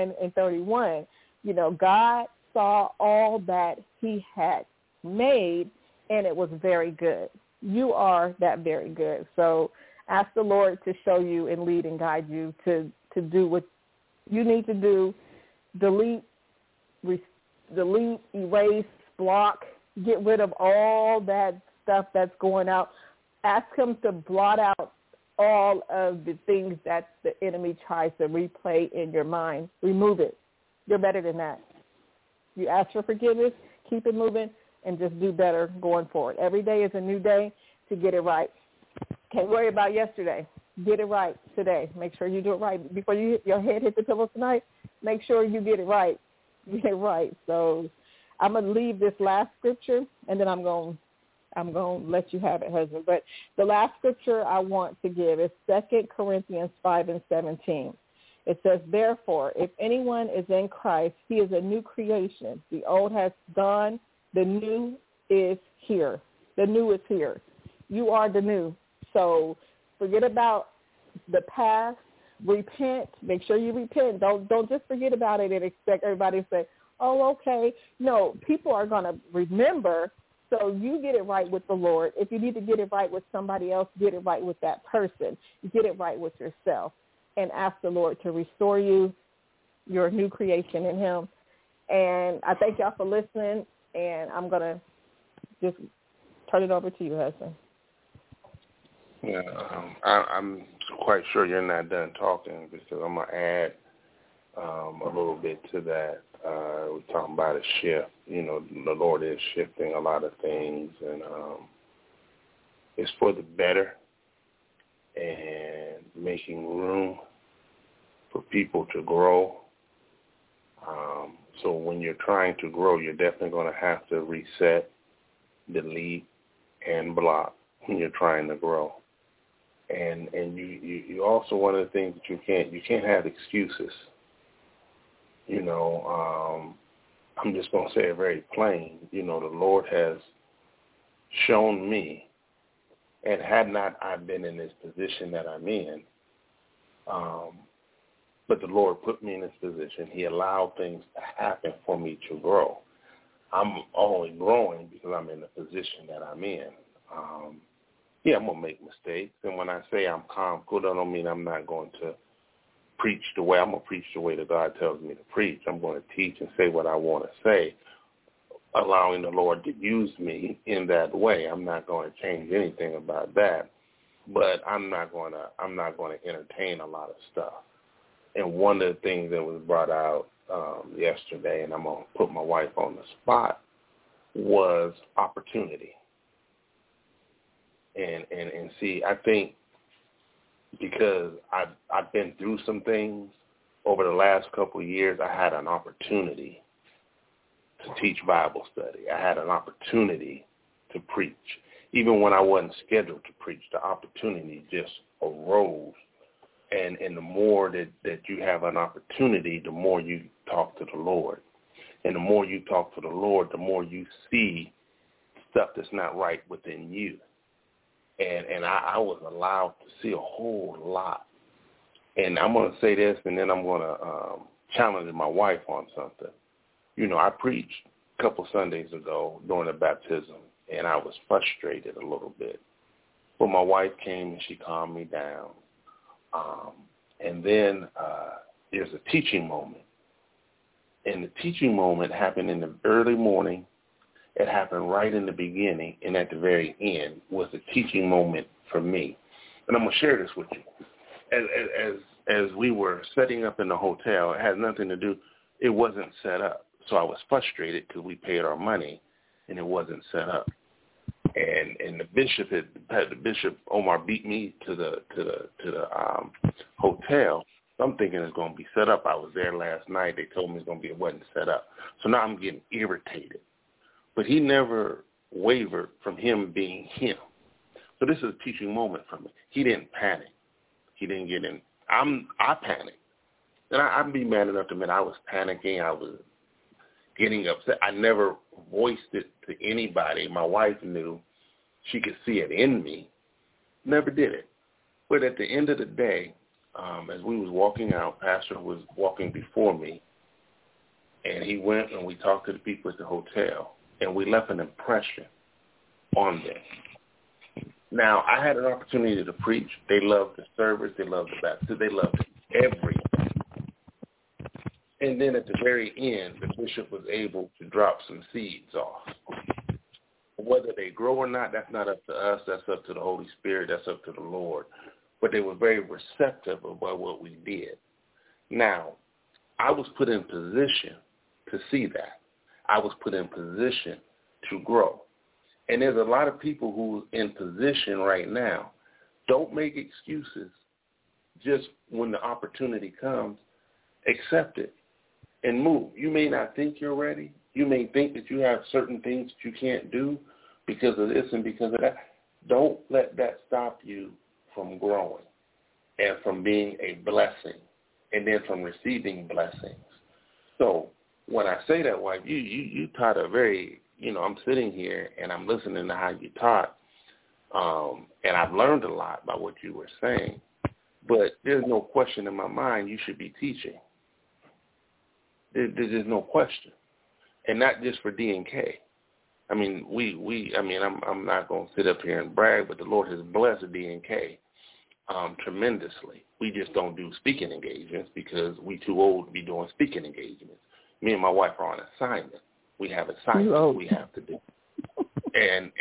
1:31, God saw all that he had made, and it was very good. You are that very good. So ask the Lord to show you and lead and guide you to do what you need to do. Delete, erase, block, get rid of all that stuff that's going out. Ask him to blot out all of the things that the enemy tries to replay in your mind. Remove it. You're better than that. You ask for forgiveness, keep it moving, and just do better going forward. Every day is a new day to get it right. Can't worry about yesterday. Get it right today. Make sure you do it right. Before your head hit the pillow tonight, make sure you get it right. Get it right. So I'm going to leave this last scripture, and then I'm going to let you have it, husband. But the last scripture I want to give is 2 Corinthians 5:17. It says, therefore, if anyone is in Christ, he is a new creation. The old has gone. The new is here. The new is here. You are the new. So forget about the past. Repent. Make sure you repent. Don't just forget about it and expect everybody to say, oh, okay. No, people are going to remember. So you get it right with the Lord. If you need to get it right with somebody else, get it right with that person. Get it right with yourself. And ask the Lord to restore you, your new creation in him. And I thank y'all for listening, and I'm going to just turn it over to you, husband. Yeah, I'm quite sure you're not done talking, because I'm going to add a little bit to that. We're talking about a shift. The Lord is shifting a lot of things, and it's for the better and making room for people to grow. So when you're trying to grow, you're definitely going to have to reset, delete, and block when you're trying to grow. And you also, one of the things that you can't have excuses. You know, I'm just going to say it very plain. You know, the Lord has shown me, and had not I been in this position that I'm in, but the Lord put me in this position. He allowed things to happen for me to grow. I'm only growing because I'm in the position that I'm in. Yeah, I'm going to make mistakes. And when I say I'm calm, cool, that don't mean I'm not going to preach the way. I'm going to preach the way that God tells me to preach. I'm going to teach and say what I want to say, allowing the Lord to use me in that way. I'm not going to change anything about that. But I'm not going to entertain a lot of stuff. And one of the things that was brought out yesterday, and I'm going to put my wife on the spot, was opportunity. And see, I think because I've been through some things over the last couple of years, I had an opportunity to teach Bible study. I had an opportunity to preach. Even when I wasn't scheduled to preach, the opportunity just arose. And the more that you have an opportunity, the more you talk to the Lord. And the more you talk to the Lord, the more you see stuff that's not right within you. And I was allowed to see a whole lot. And I'm going to say this, and then I'm going to challenge my wife on something. You know, I preached a couple Sundays ago during the baptism, and I was frustrated a little bit. But my wife came and she calmed me down. And then there's a teaching moment. And the teaching moment happened in the early morning. It happened right in the beginning, and at the very end was a teaching moment for me. And I'm going to share this with you. As we were setting up in the hotel, it had nothing to do, it wasn't set up. So I was frustrated because we paid our money, and it wasn't set up. And the bishop Omar beat me to the hotel. So I'm thinking it's going to be set up. I was there last night. They told me it wasn't set up. So now I'm getting irritated. But he never wavered from him being him. So this is a teaching moment for me. He didn't panic. He didn't get in. I panicked. And I'd be man enough to admit I was panicking. I was getting upset. I never voiced it to anybody. My wife knew. She could see it in me. Never did it. But at the end of the day, as we was walking out, Pastor was walking before me, and he went and we talked to the people at the hotel. And we left an impression on them. Now, I had an opportunity to preach. They loved the service. They loved the baptism. They loved everything. And then at the very end, the bishop was able to drop some seeds off. Whether they grow or not, that's not up to us. That's up to the Holy Spirit. That's up to the Lord. But they were very receptive about what we did. Now, I was put in position to see that. I was put in position to grow. And there's a lot of people who are in position right now. Don't make excuses. Just when the opportunity comes, accept it and move. You may not think you're ready. You may think that you have certain things that you can't do because of this and because of that. Don't let that stop you from growing and from being a blessing and then from receiving blessings. So when I say that, wife, you taught a very, I'm sitting here and I'm listening to how you taught, and I've learned a lot by what you were saying. But there's no question in my mind you should be teaching. There's no question, and not just for D&K. I mean, I'm not going to sit up here and brag, but the Lord has blessed D&K tremendously. We just don't do speaking engagements because we too old to be doing speaking engagements. Me and my wife are on assignment. We have assignments we have to do. And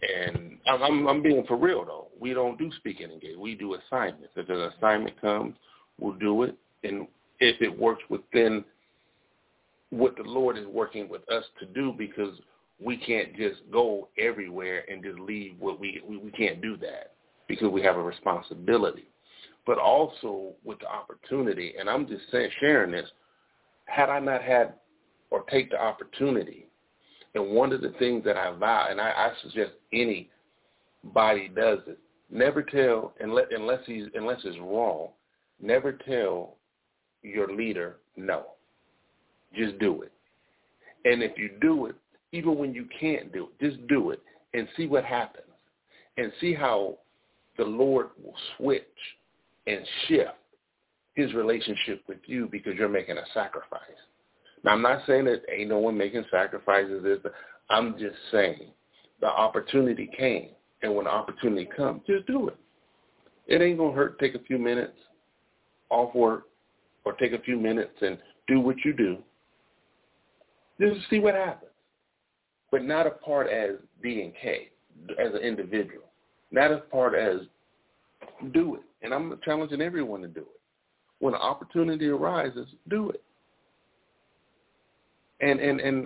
I'm being for real, though. We don't do speaking engagements. We do assignments. If an assignment comes, we'll do it. And if it works within what the Lord is working with us to do, because we can't just go everywhere and just leave what we can't do that because we have a responsibility. But also with the opportunity, and I'm just sharing this, had I not had or take the opportunity. And one of the things that I vow, and I suggest anybody does it, never tell, unless it's wrong, never tell your leader no. Just do it. And if you do it, even when you can't do it, just do it and see what happens. And see how the Lord will switch and shift his relationship with you because you're making a sacrifice. Now, I'm not saying that ain't no one making sacrifices. I'm just saying the opportunity came. And when the opportunity comes, just do it. It ain't going to hurt. Take a few minutes off work or take a few minutes and do what you do. Just see what happens. But not a part as B&K, as an individual. Not as part as do it. And I'm challenging everyone to do it. When an opportunity arises, do it. And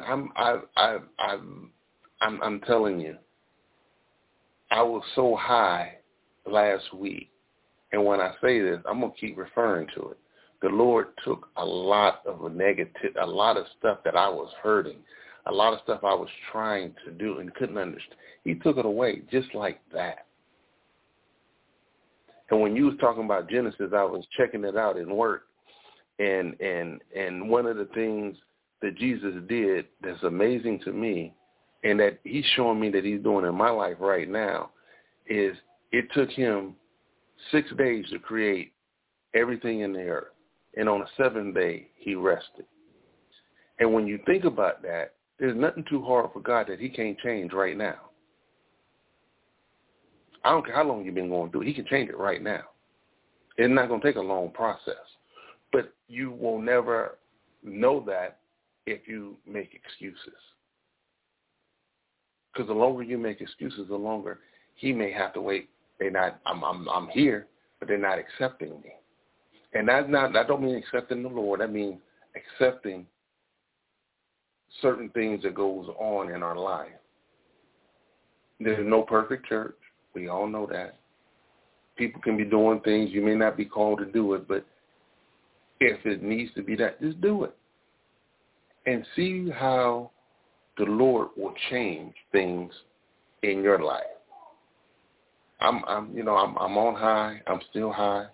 I'm telling you, I was so high last week, and when I say this, I'm gonna keep referring to it. The Lord took a lot of stuff that I was hurting, a lot of stuff I was trying to do and couldn't understand. He took it away just like that. And when you was talking about Genesis, I was checking it out in work, and one of the things that Jesus did that's amazing to me, and that he's showing me that he's doing in my life right now, is it took him 6 days to create everything in the earth, and on the seventh day he rested. And when you think about that, there's nothing too hard for God that he can't change right now. I don't care how long you've been going through it. He can change it right now. It's not going to take a long process. But you will never know that if you make excuses. Because the longer you make excuses, the longer he may have to wait. I'm here, but they're not accepting me. And that don't mean accepting the Lord. That means accepting certain things that goes on in our life. There's no perfect church. We all know that. People can be doing things. You may not be called to do it, but if it needs to be that, just do it. And see how the Lord will change things in your life. I'm on high. I'm still high.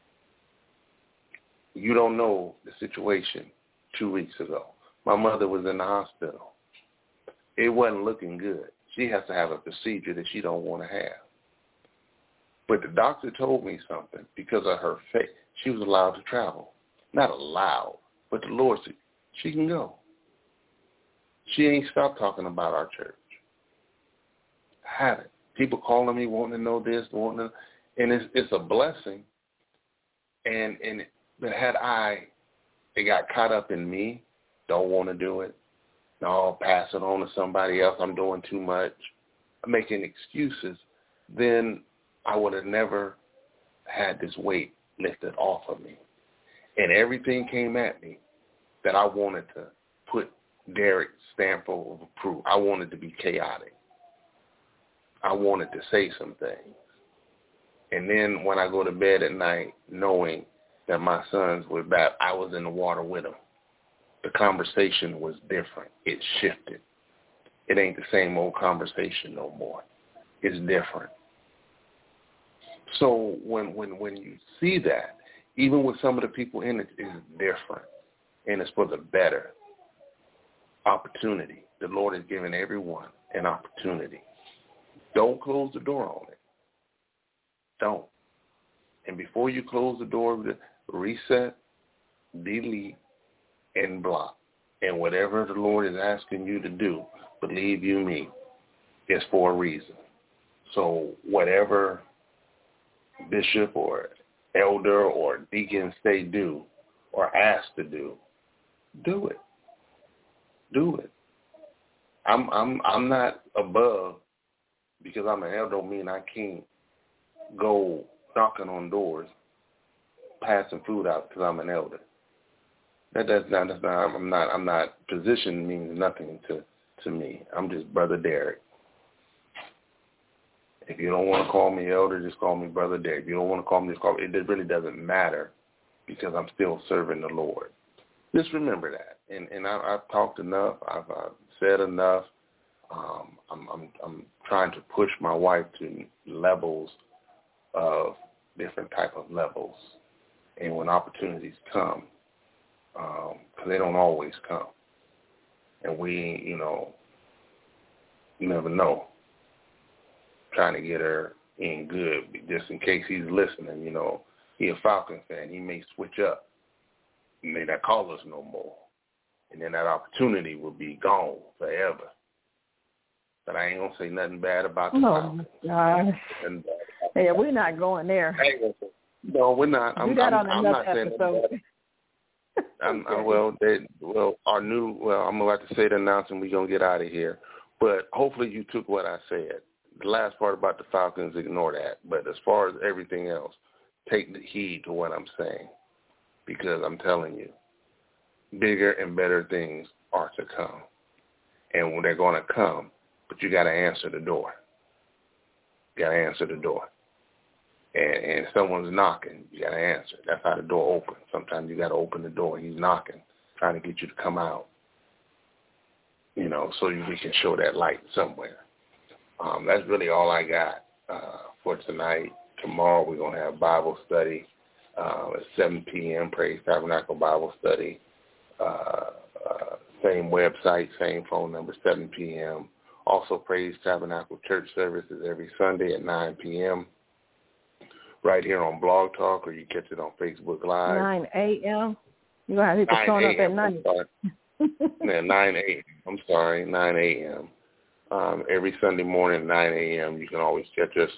You don't know the situation 2 weeks ago. My mother was in the hospital. It wasn't looking good. She has to have a procedure that she don't want to have. But the doctor told me something because of her faith. She was allowed to travel. Not allowed, but the Lord said she can go. She ain't stopped talking about our church. I haven't. People calling me, wanting to know this, and it's a blessing. But had it got caught up in me, don't want to do it. No, pass it on to somebody else. I'm doing too much. I'm making excuses. Then I would have never had this weight lifted off of me. And everything came at me that I wanted to put Derek's stamp of approval. I wanted to be chaotic. I wanted to say some things. And then when I go to bed at night, knowing that my sons were back, I was in the water with them. The conversation was different. It shifted. It ain't the same old conversation no more. It's different. So when you see that, even with some of the people in it, it's different. And it's for the better. Opportunity. The Lord has given everyone an opportunity. Don't close the door on it. Don't. And before you close the door, reset, delete, and block. And whatever the Lord is asking you to do, believe you me, it's for a reason. So whatever bishop or elder or deacon say do or ask to do it. Do it. I'm not above because I'm an elder. Don't mean I can't go knocking on doors, passing food out because I'm an elder. I'm not. Position means nothing to me. I'm just Brother Derek. If you don't want to call me elder, just call me Brother Derek. If you don't want to call me, just call me. It really doesn't matter because I'm still serving the Lord. just remember that. And I've talked enough. I've said enough. I'm trying to push my wife to levels of different type of levels. And when opportunities come, because they don't always come, and we, you never know. Trying to get her in good, just in case he's listening. He's a Falcons fan. He may switch up. He may not call us no more. And then that opportunity will be gone forever. But I ain't going to say nothing bad about the Falcons. Yeah, we're not going there. No, we're not. I'm not saying that. I'm about to say the announcement. We're going to get out of here. But hopefully you took what I said. The last part about the Falcons, ignore that. But as far as everything else, take the heed to what I'm saying. Because I'm telling you, bigger and better things are to come. And when they're going to come, but you got to answer the door. You got to answer the door. And if someone's knocking, you got to answer. That's how the door opens. Sometimes you got to open the door. He's knocking, trying to get you to come out, so we can show that light somewhere. That's really all I got for tonight. Tomorrow we're going to have Bible study at 7 p.m., Praise Tabernacle Bible study. Same website, same phone number, 7 p.m. Also, Praise Tabernacle Church services every Sunday at 9 p.m. right here on Blog Talk, or you catch it on Facebook Live. 9 a.m.? You're going to have people showing up at 9 Yeah, 9 a.m. I'm sorry, 9 a.m. Every Sunday morning at 9 a.m. You can always catch us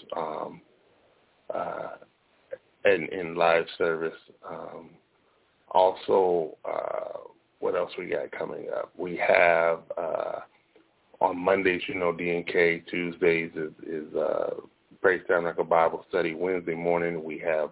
in live service. Also, what else we got coming up? We have on Mondays, D&K. Tuesdays is Praise Tabernacle Bible Study. Wednesday morning we have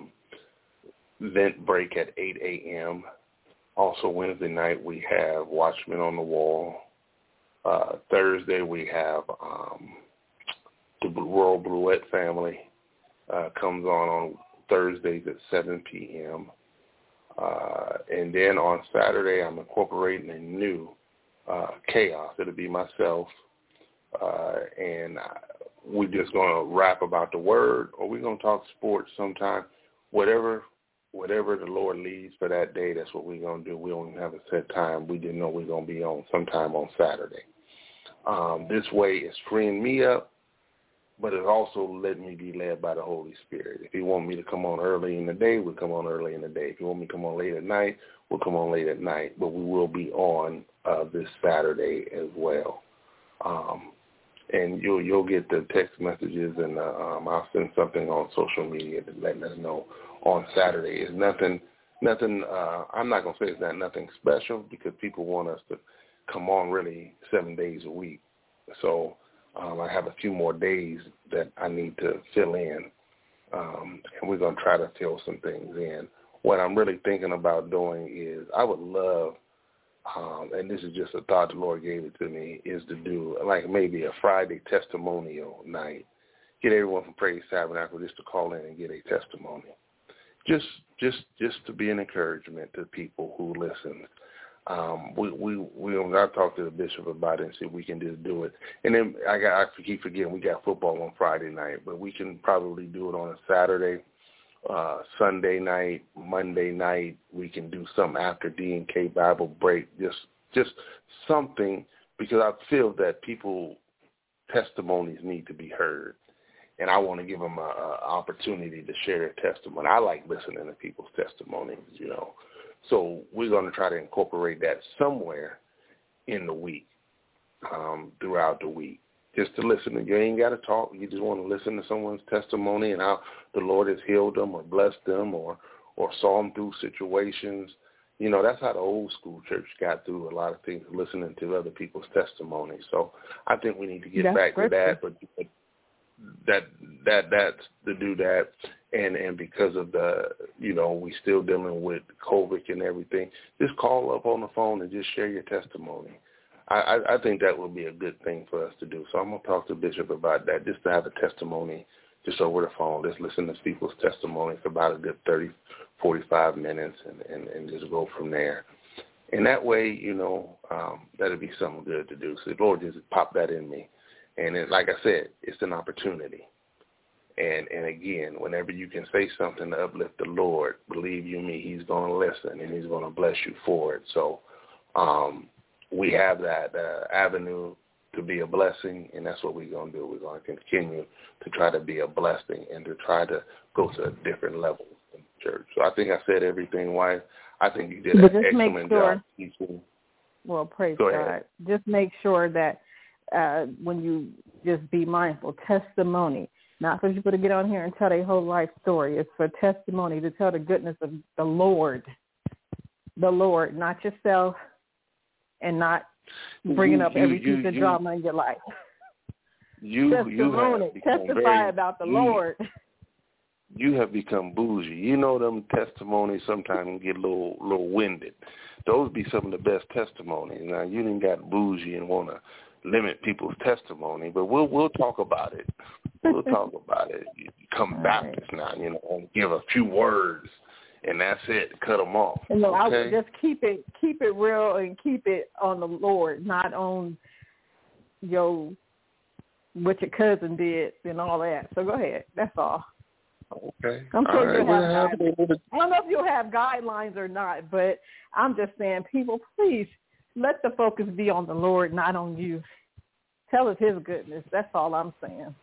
Vent Break at 8 a.m. Also Wednesday night we have Watchmen on the Wall. Thursday we have the Royal Bluette family comes on Thursdays at 7 p.m. And then on Saturday I'm incorporating a new Chaos. It'll be myself, and we're just going to rap about the word, or we're going to talk sports sometime. Whatever the Lord leads for that day, that's what we're going to do. We don't have a set time. We didn't know we were going to be on sometime on Saturday. This way it's freeing me up, but it's also letting me be led by the Holy Spirit. If you want me to come on early in the day, we'll come on early in the day. If you want me to come on late at night, we'll come on late at night. But we will be on this Saturday as well. And you'll get the text messages, and I'll send something on social media to let us know on Saturday. It's nothing. I'm not gonna say it's nothing special, because people want us to come on really 7 days a week. So I have a few more days that I need to fill in, and we're gonna try to fill some things in. What I'm really thinking about doing is I would love. And this is just a thought the Lord gave it to me, is to do like maybe a Friday testimonial night. Get everyone from Praise Tabernacle just to call in and get a testimony. Just to be an encouragement to people who listen. I talked to the bishop about it and see if we can just do it. And then I keep forgetting we got football on Friday night, but we can probably do it on a Saturday. Sunday night, Monday night, we can do something after D&K Bible break, just something, because I feel that people testimonies need to be heard, and I want to give them an opportunity to share their testimony. I like listening to people's testimonies, so we're going to try to incorporate that somewhere in the week, throughout the week. Just to listen. You ain't got to talk. You just want to listen to someone's testimony and how the Lord has healed them or blessed them or saw them through situations. That's how the old school church got through a lot of things, listening to other people's testimonies. So I think we need to get back to that. But that's to do that. And because of the, we still dealing with COVID and everything, just call up on the phone and just share your testimony. I think that would be a good thing for us to do. So I'm going to talk to Bishop about that, just to have a testimony just over the phone. Just listen to people's testimony for about a good 30, 45 minutes and just go from there. And that way, that'll be something good to do. So the Lord just popped that in me. And like I said, it's an opportunity. And again, whenever you can say something to uplift the Lord, believe you me, he's going to listen and he's going to bless you for it. So we have that avenue to be a blessing, and that's what we're going to do. We're going to continue to try to be a blessing and to try to go to a different level in the church. So I think I said everything, wife. I think you did an excellent job teaching. Well, praise God. Just make sure that when you just be mindful, testimony, not for people to get on here and tell their whole life story. It's for testimony to tell the goodness of the Lord, not yourself, and not bringing up every piece of drama in your life. Testify about the Lord. You have become bougie. You know them testimonies sometimes get a little winded. Those be some of the best testimonies. Now you didn't got bougie and want to limit people's testimony, but we'll talk about it. We'll talk about it. You come Baptist now, and give a few words, and that's it. Cut them off. Okay? I would just keep it real and keep it on the Lord, not on what your cousin did and all that. So go ahead. That's all. Okay. I'm sure you'll have guidelines. I don't know if you'll have guidelines or not, but I'm just saying, people, please let the focus be on the Lord, not on you. Tell us his goodness. That's all I'm saying.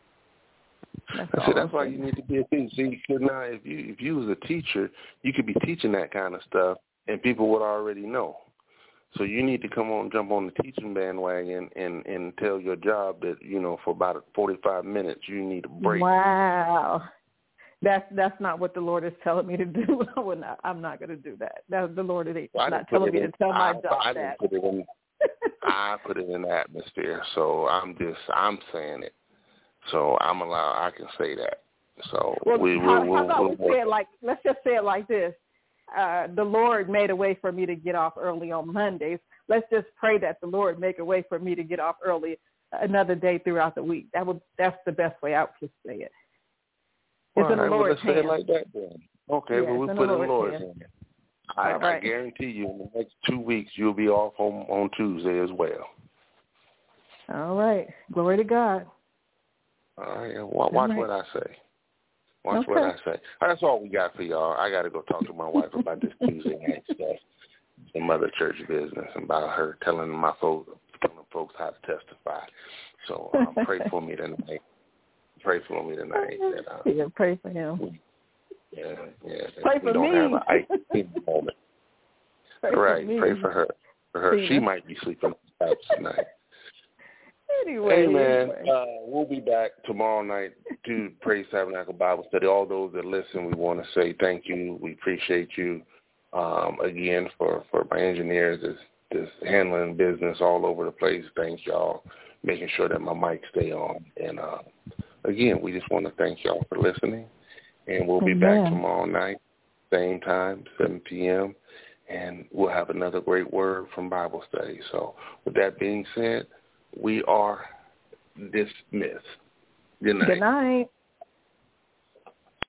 That's why you need to be a teacher. See, because now if you was a teacher, you could be teaching that kind of stuff, and people would already know. So you need to jump on the teaching bandwagon and tell your job that, for about 45 minutes you need a break. Wow. That's not what the Lord is telling me to do. I'm not going to do that. The Lord is not telling me to tell my job that. I put it in the atmosphere, so I'm saying it. So I can say that. So how about we say it let's just say it like this. The Lord made a way for me to get off early on Mondays. Let's just pray that the Lord make a way for me to get off early another day throughout the week. That's the best way I would say it. It's in the Lord's hands. Let's say it like that then. Okay, well, we put it in the Lord's hands. I guarantee you in the next 2 weeks you'll be off on Tuesday as well. All right. Glory to God. All right. Watch what I say. Watch what I say. That's all we got for y'all. I got to go talk to my wife about this Tuesday night stuff, some other church business, and about her telling folks how to testify. So pray for me tonight. Pray for me tonight. Pray for him. Yeah. Pray for me. Don't have an ice moment. Right. Pray for her. She might be sleeping out tonight. Anyway. Hey, man, we'll be back tomorrow night to Praise Tabernacle Bible Study. All those that listen, we want to say thank you. We appreciate you, again, for my engineers that's handling business all over the place. Thanks, y'all, making sure that my mic stay on. And, again, we just want to thank y'all for listening. And we'll be back tomorrow night, same time, 7 p.m., and we'll have another great word from Bible study. So with that being said, we are dismissed. Good night. Good night.